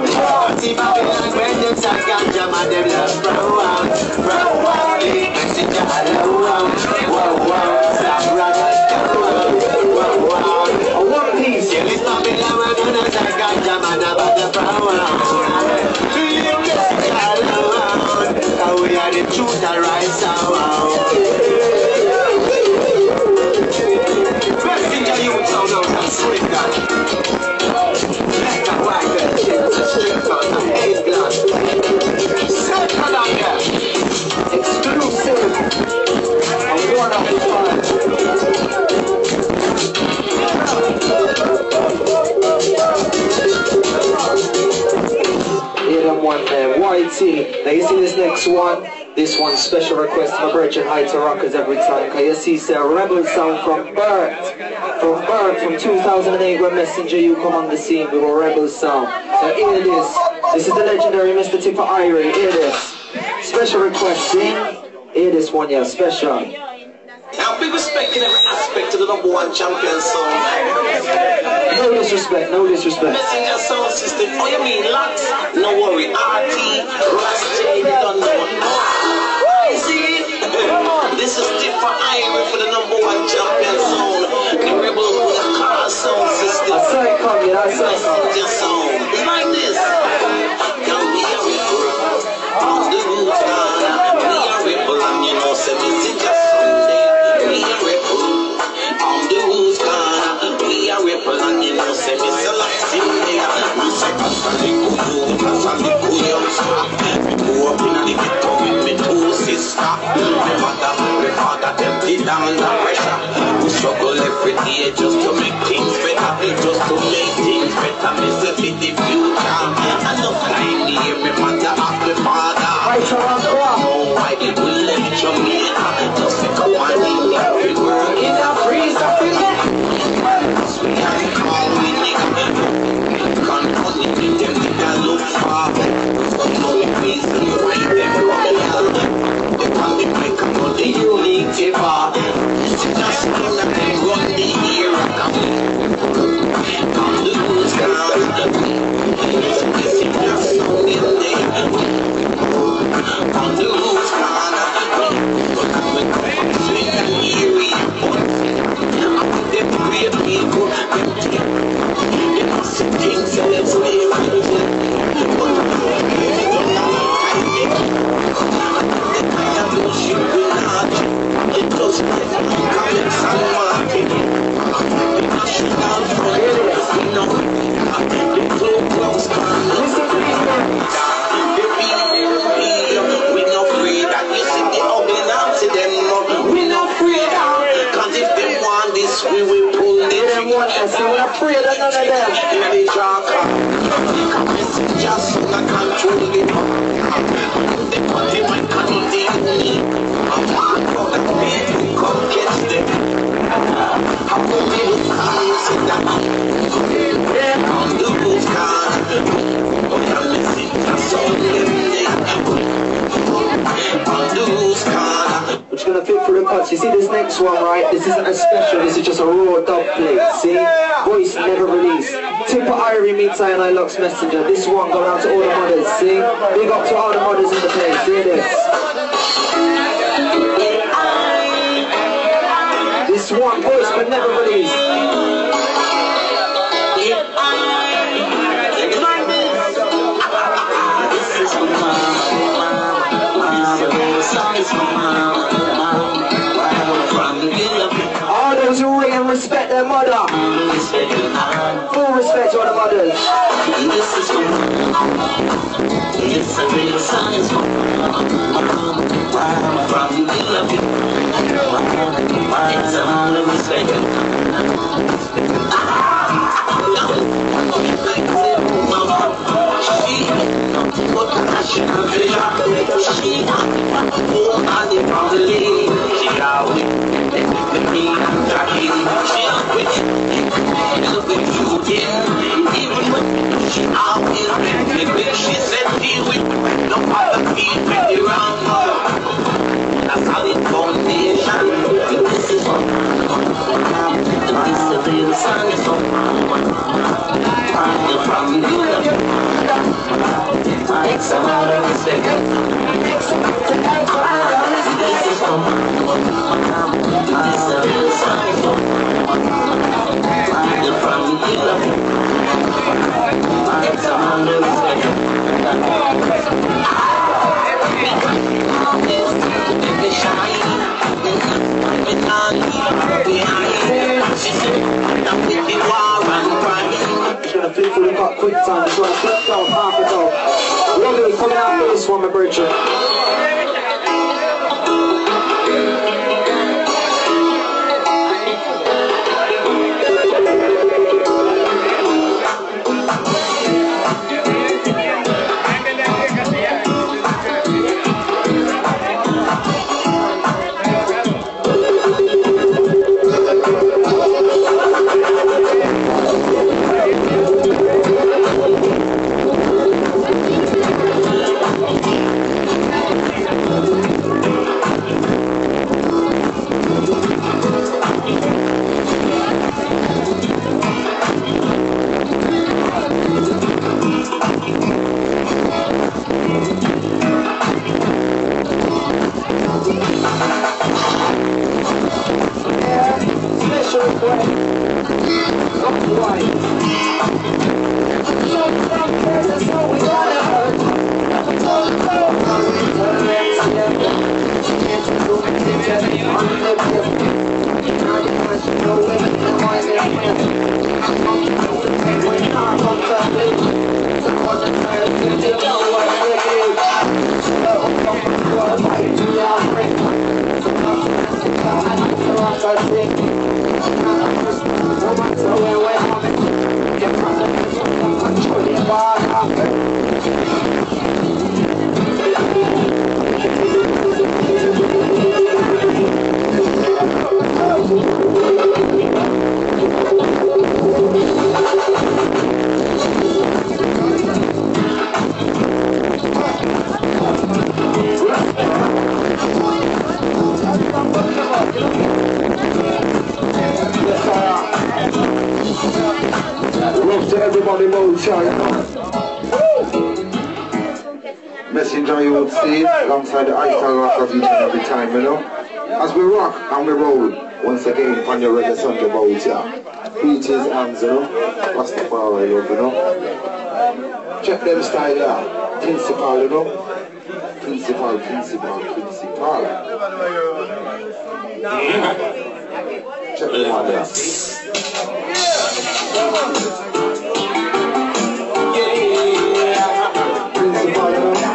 See Babylon when them start ganja man, them love brown, brown. Leave messenger alone. Wow, wow. Stop running down. Wow, wow. One piece. Yeah, it's Babylon when them start ganja man, about the brown. Leave messenger alone. And we are the truth that rise out. Messenger youth sound out and swing that. Let that white girl change the strength out of eight glass. Circle on there. Exclusive. And one of the five. Hear them one there. Y T. Now you see this next one? This one special request for Virgin Heights Rockers every time. Can you see say a rebel sound from birth? From birth, from two thousand eight when Messenger you come on the scene with a rebel sound. So hear this. This is the legendary Mister Tipper Irie. Hear this. Special request, see? Hear this one, yeah, special. Now big respect in every aspect to the number one champion song. No disrespect, no disrespect. Messenger sound system. Oh, you mean lots? No worry. R T, Ras J, they don't know what. See? This is Tipper Irie for the number one champion song. The rebel with a car sound system. I saw it coming, I saw it coming. Messenger sound. It's like this. Now we are rebel. From the roots, we are rebel and you know, say Messenger Sunday. We are rebel. On the roots, we are rebel and you know, say Mister Lassie. We say Catholic, we Catholic, we youngster. We go up in the victor with me two sister. My mother, my father, them did under pressure. We struggle every day just to make things better. Just to make things better. Mister They don't want that, so I'm afraid of none of them. They talk, just not control it. They put him on condition. Come catch them. How come you can't see that? On the roof card. Oh, you're missing just on them day. On the roof card. We're just gonna flip through the cuts. You see this next one, right? This isn't a special, this is just a raw dub plate. See? Voice never released. Tipper Irie meets I and I Lux Messenger. This one going out to all the mothers, see? Big up to all the mothers in the place. See this? This one, voice but never released. This is for All those who ring and respect their mother. Full respect to all the mothers. This is for it's a real song, it's for from the love you. It's a all the respect. She said deal with no other people around. That's how it foundation. This is what this is the real song is from from you. Take some out of respect. This is from this is the real song is from from you. Take some out of respect. Just gonna flip through the cut quick time. Just wanna flip down half a dog. We're gonna be coming out for this one, my brethren. Messenger you would see alongside the icon rock of each and every time, you know. As we rock and we roll, once again on your reggae Sunday boat, yeah. Beat his hands, you know. Rastafari love, you know. Check them style, yeah. Principal, you know. Principal, principal, principal. Check them out, yeah. Principal, you know.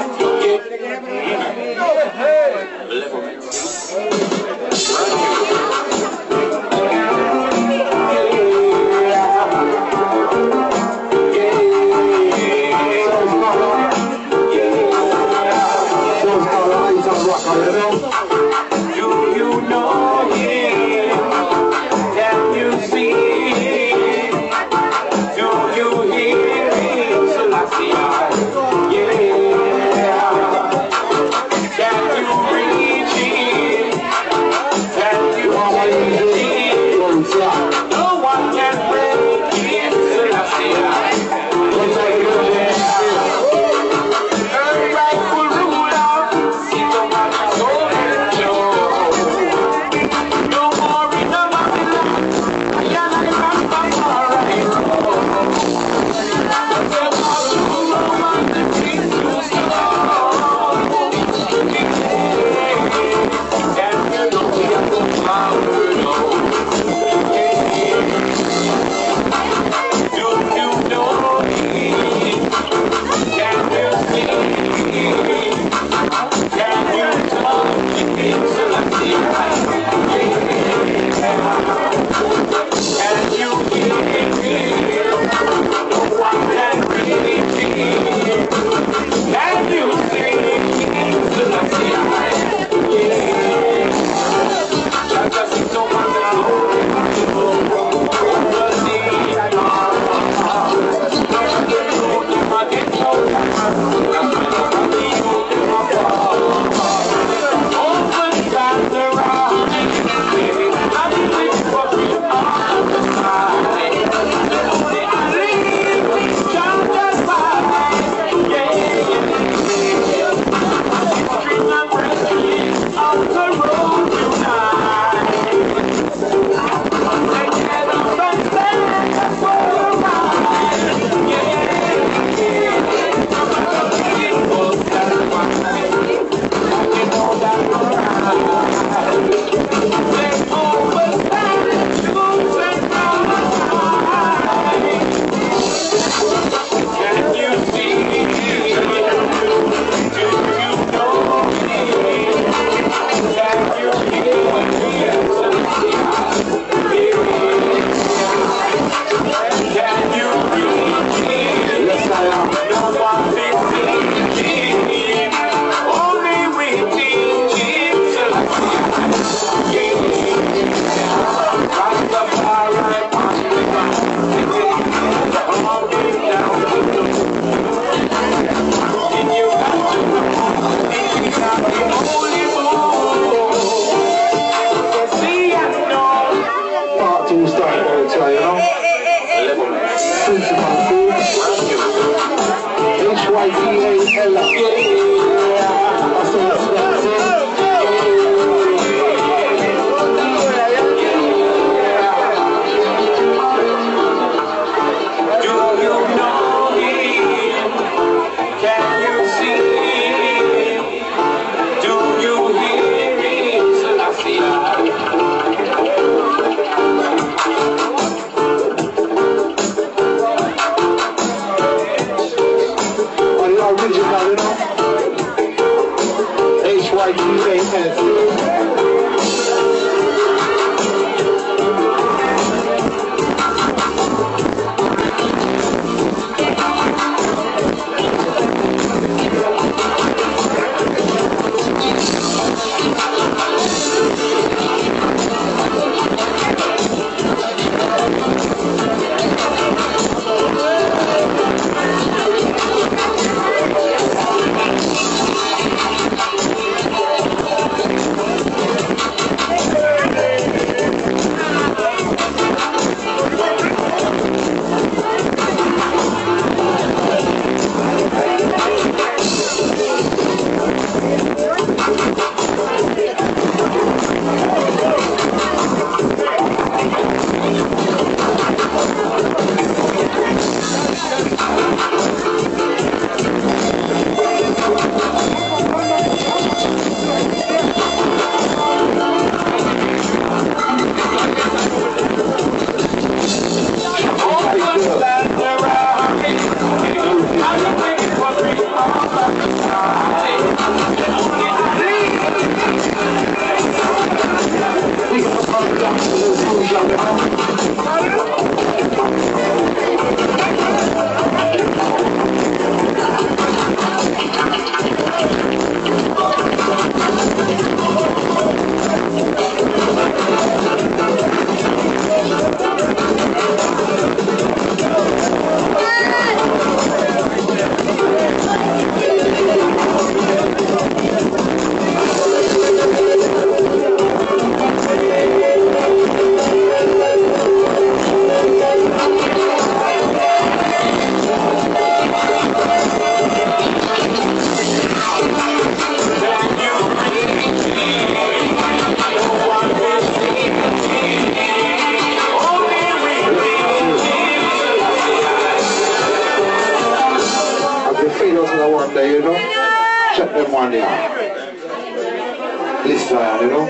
there, you know. Check them one there. Listen, you know.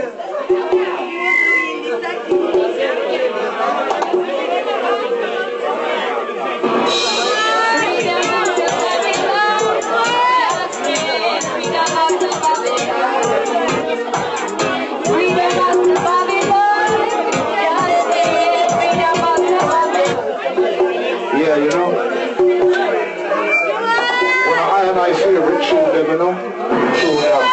Yeah, you know. One of I and I favorite tune them, you know. Tune them.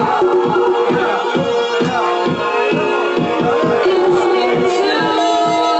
It's been too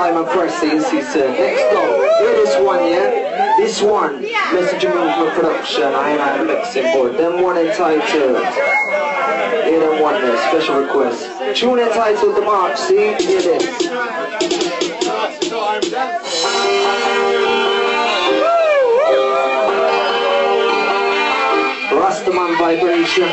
Simon Presley, as he said. Next up, hear this one, yeah? This one, Messenger Movement Production, I and I mixing board. Them one entitled, hear them one there, special request. Tune entitled The March, see? Hear this. Rastaman Vibration.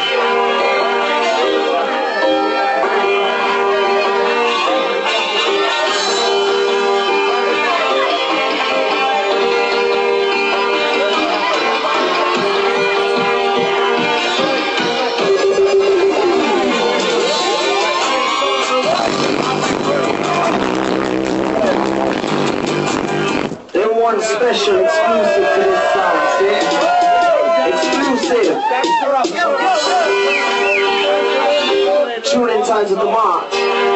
One special exclusive to this sound, see? Exclusive. Tune entitled The March.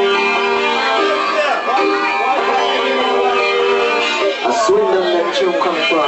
I Swindon that tune come from.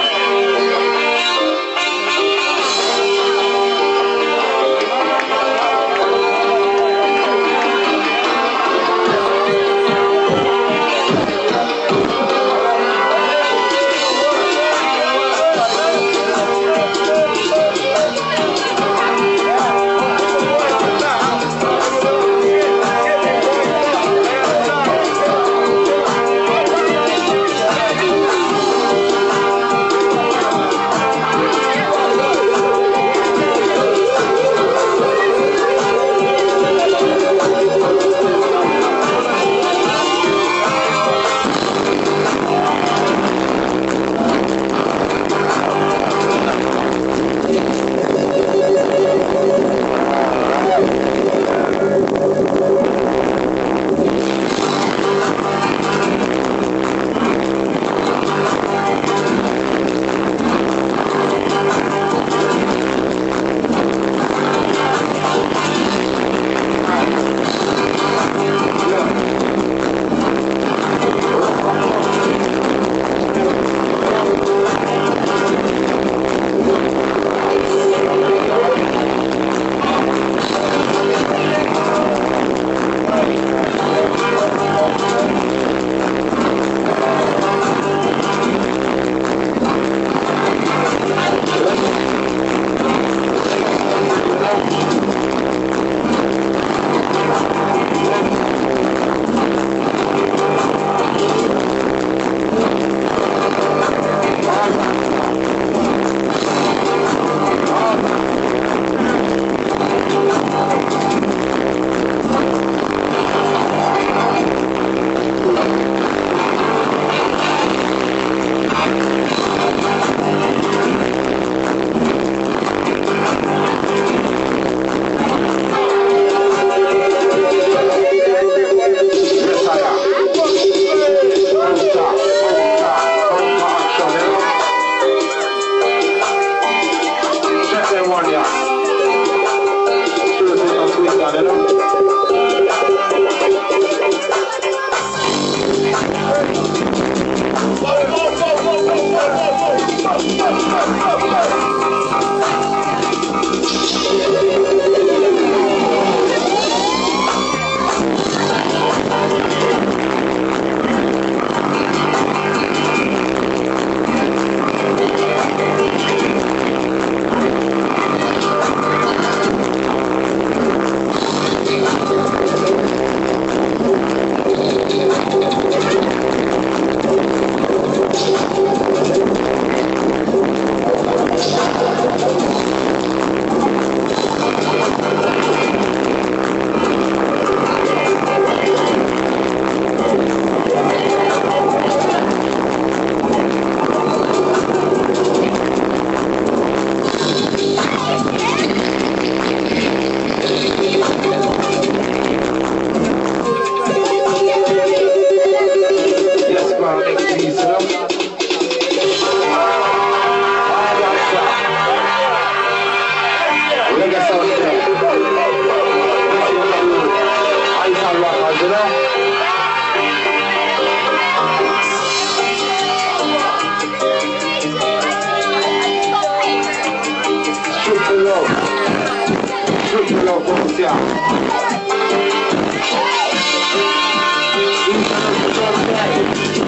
International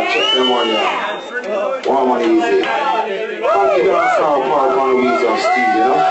check them on ya. One money easy. Funky dance style part on the wheels of Steve, you know?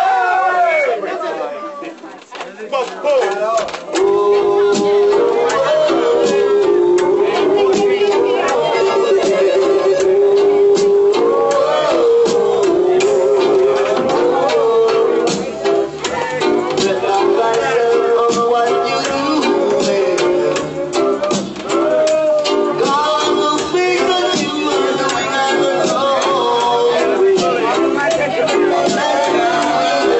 Oh,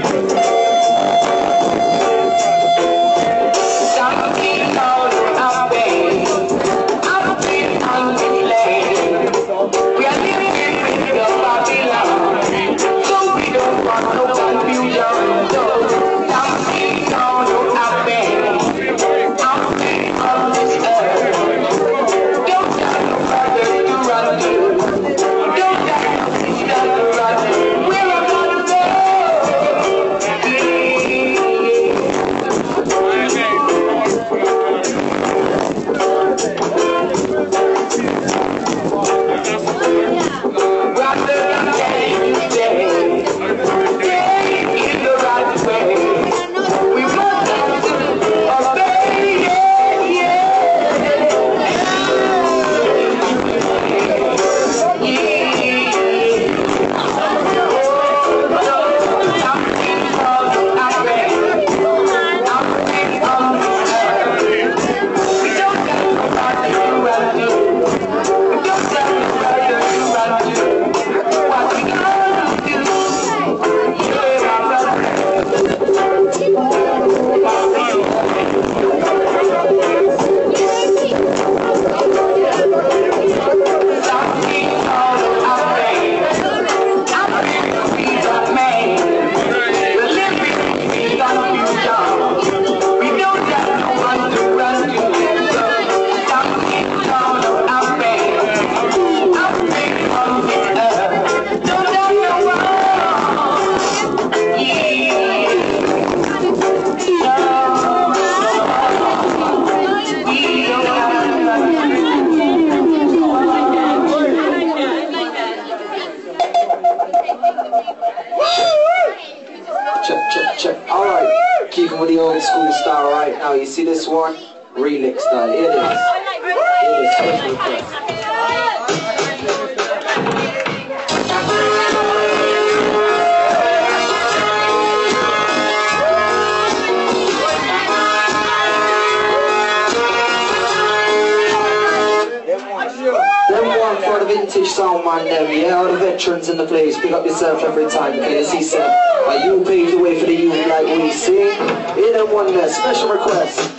Keeping with the old school style right now. You see this one? Relix style. Here it is. Here it is. Special request. For the vintage sound man them, yeah, all the veterans in the place, pick up yourself every time, because he said, well, you paved the way for the youth like we see. Here them one there, special request.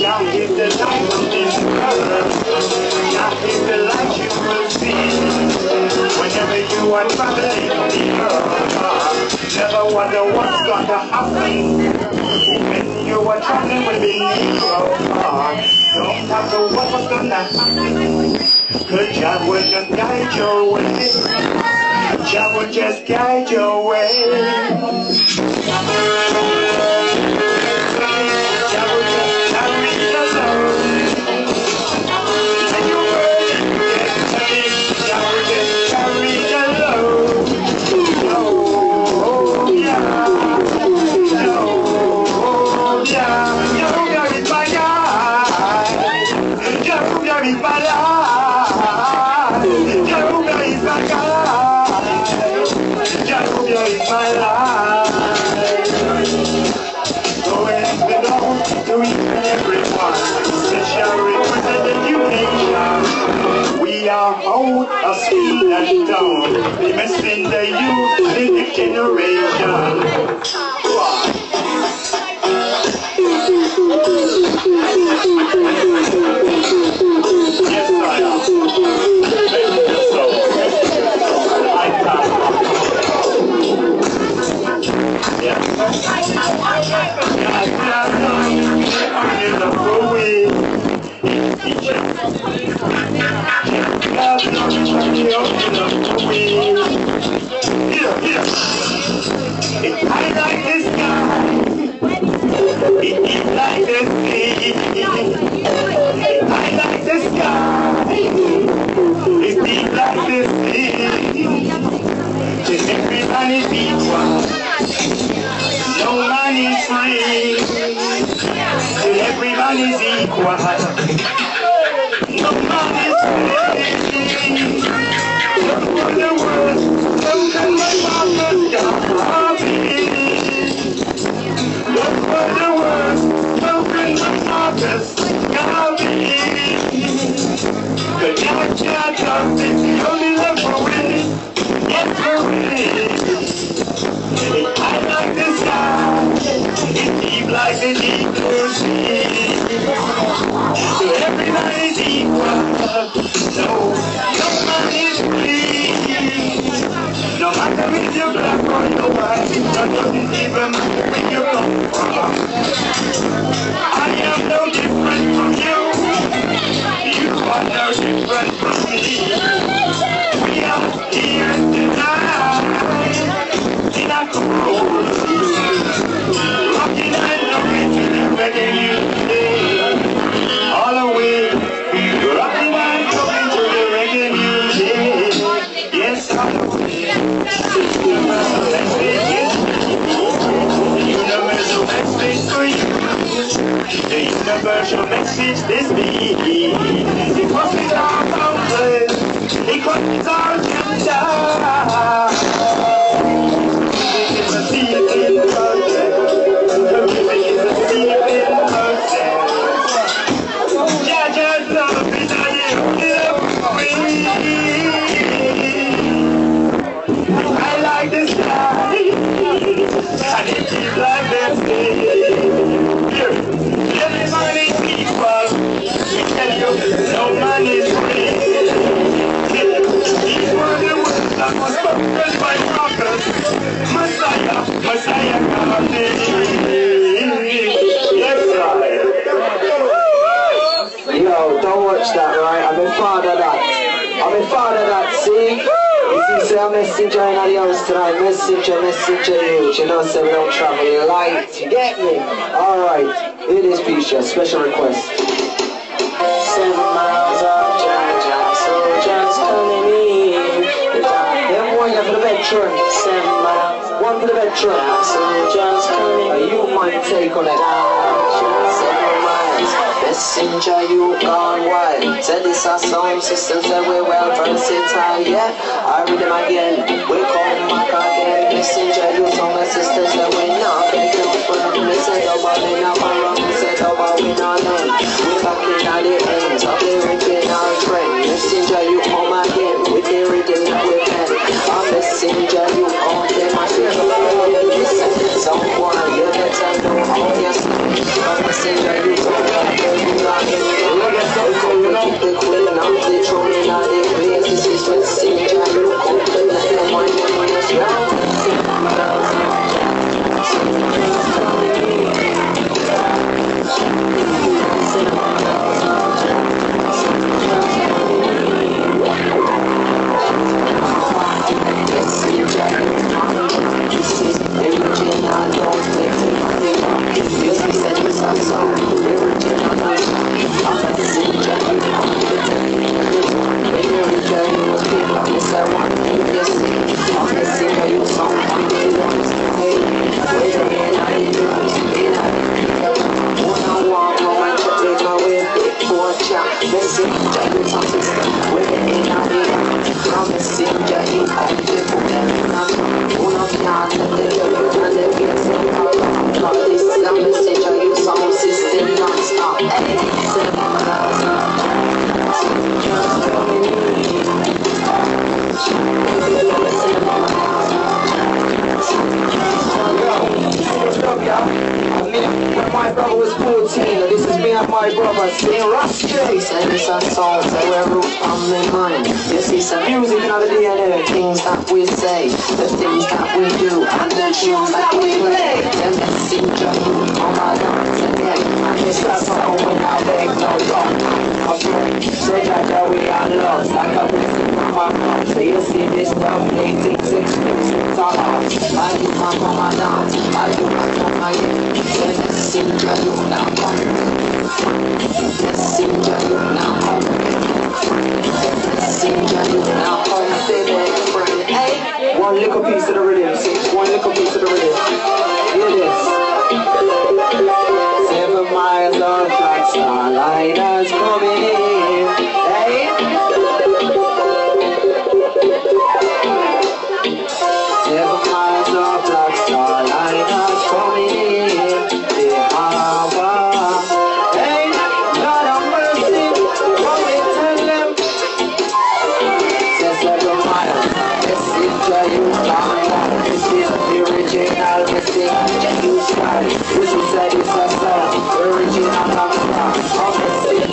Jah is the light of this world. Jah is the light you will see. Whenever you are traveling the earth, never wonder what's gonna happen. When you are traveling with the Negro, don't have to what what's gonna happen. Cause Jah will just guide your way. Jah will just guide your way. Jah will just carry the load. And your word just carry, Jah will just carry the load. Oh, yeah. Oh, yeah. Jehovah is my God. Jehovah is my life. Jehovah is my God. Jehovah is my life. So it belongs to each and everyone, special representation. We are out of speed and down, the messenger youth, the next generation. Yes, I am. I can. Yes. Here, here. It's high like the sky. It is like the sea. It's high like the sky. It's deep like the sea. Just every man is equal. No man is free. Till every man is equal. No man is free. Look for the world. Look for my father's God. Look for the world. Look for my father's God. The God can't love is the only love for winning. Yes, for winning. I like the sky. It's deep like the deep blue sea. So every man is equal. No, no man is free. No matter if you're black or you're white, no doesn't even matter where you come from. I am no different from you. You are no different from me. We are here tonight in a cold, rocking and rocking, begging you today. All the way, rocking and rocking to the reggae music. Yes, all the way. The universal message for you. The universal message is me. It crosses our boundaries. It crosses our gender. It's a deep person. It's a deep person. Jah just love me, now you live free. I like the sky, and it keeps like the sea. Here, every man is equal. We tell you, no man is free. These were the words that were spoken by prophets. Messiah, Messiah coming. Yes, right. Yo, don't watch that, right? I'm a father of that. I'm a father of that, see? You see, say a messenger in the house tonight. Messenger, messenger youth. You know, say we don't travel light. You get me? Alright. It is Pisha. Special request. Seven miles of Georgia, soldiers coming in. Them one for the veteran. Seven miles, One for the veteran. soldiers coming Uh, in. you might take on it. Seven miles, messenger, you gone wild. Tell this our sound systems that we're well versatile, yeah. I read them again, we come back again. Messenger, you sound the systems that we're not taking up for them. We set up our men up and run, we set up our win on them. We're back in at the ends of the ripping our trend. Messenger, you come again, with the rhythm that we pen. A messenger, you come them, I feel the love you listen. Someone, you better know how you stand. A messenger, you come again. Say Rusty, say this a song, say we're root from the mind. You see some music in the D N A, things that we say, the things that we do, and the tunes that we play. The messenger on my dance again, and this last song without beg no long. Say that we are lost, like a blessing from my mouth. So you see this stuff, eighteen sixty-six, our hearts. I do my mama dance, I do my mama yeah. The messenger you now come. Messenger you now come. Messenger you now come. Say that friend, hey. One little piece of the rhythm, see? One little piece of the rhythm. Hear this. Seven miles of black starlighters coming in. Hey. Seven miles of black starlighters coming in. The harbor. Hey, God of mercy, what we tell them? Say seven miles. Messenger you come. This is the original messenger you start. This is a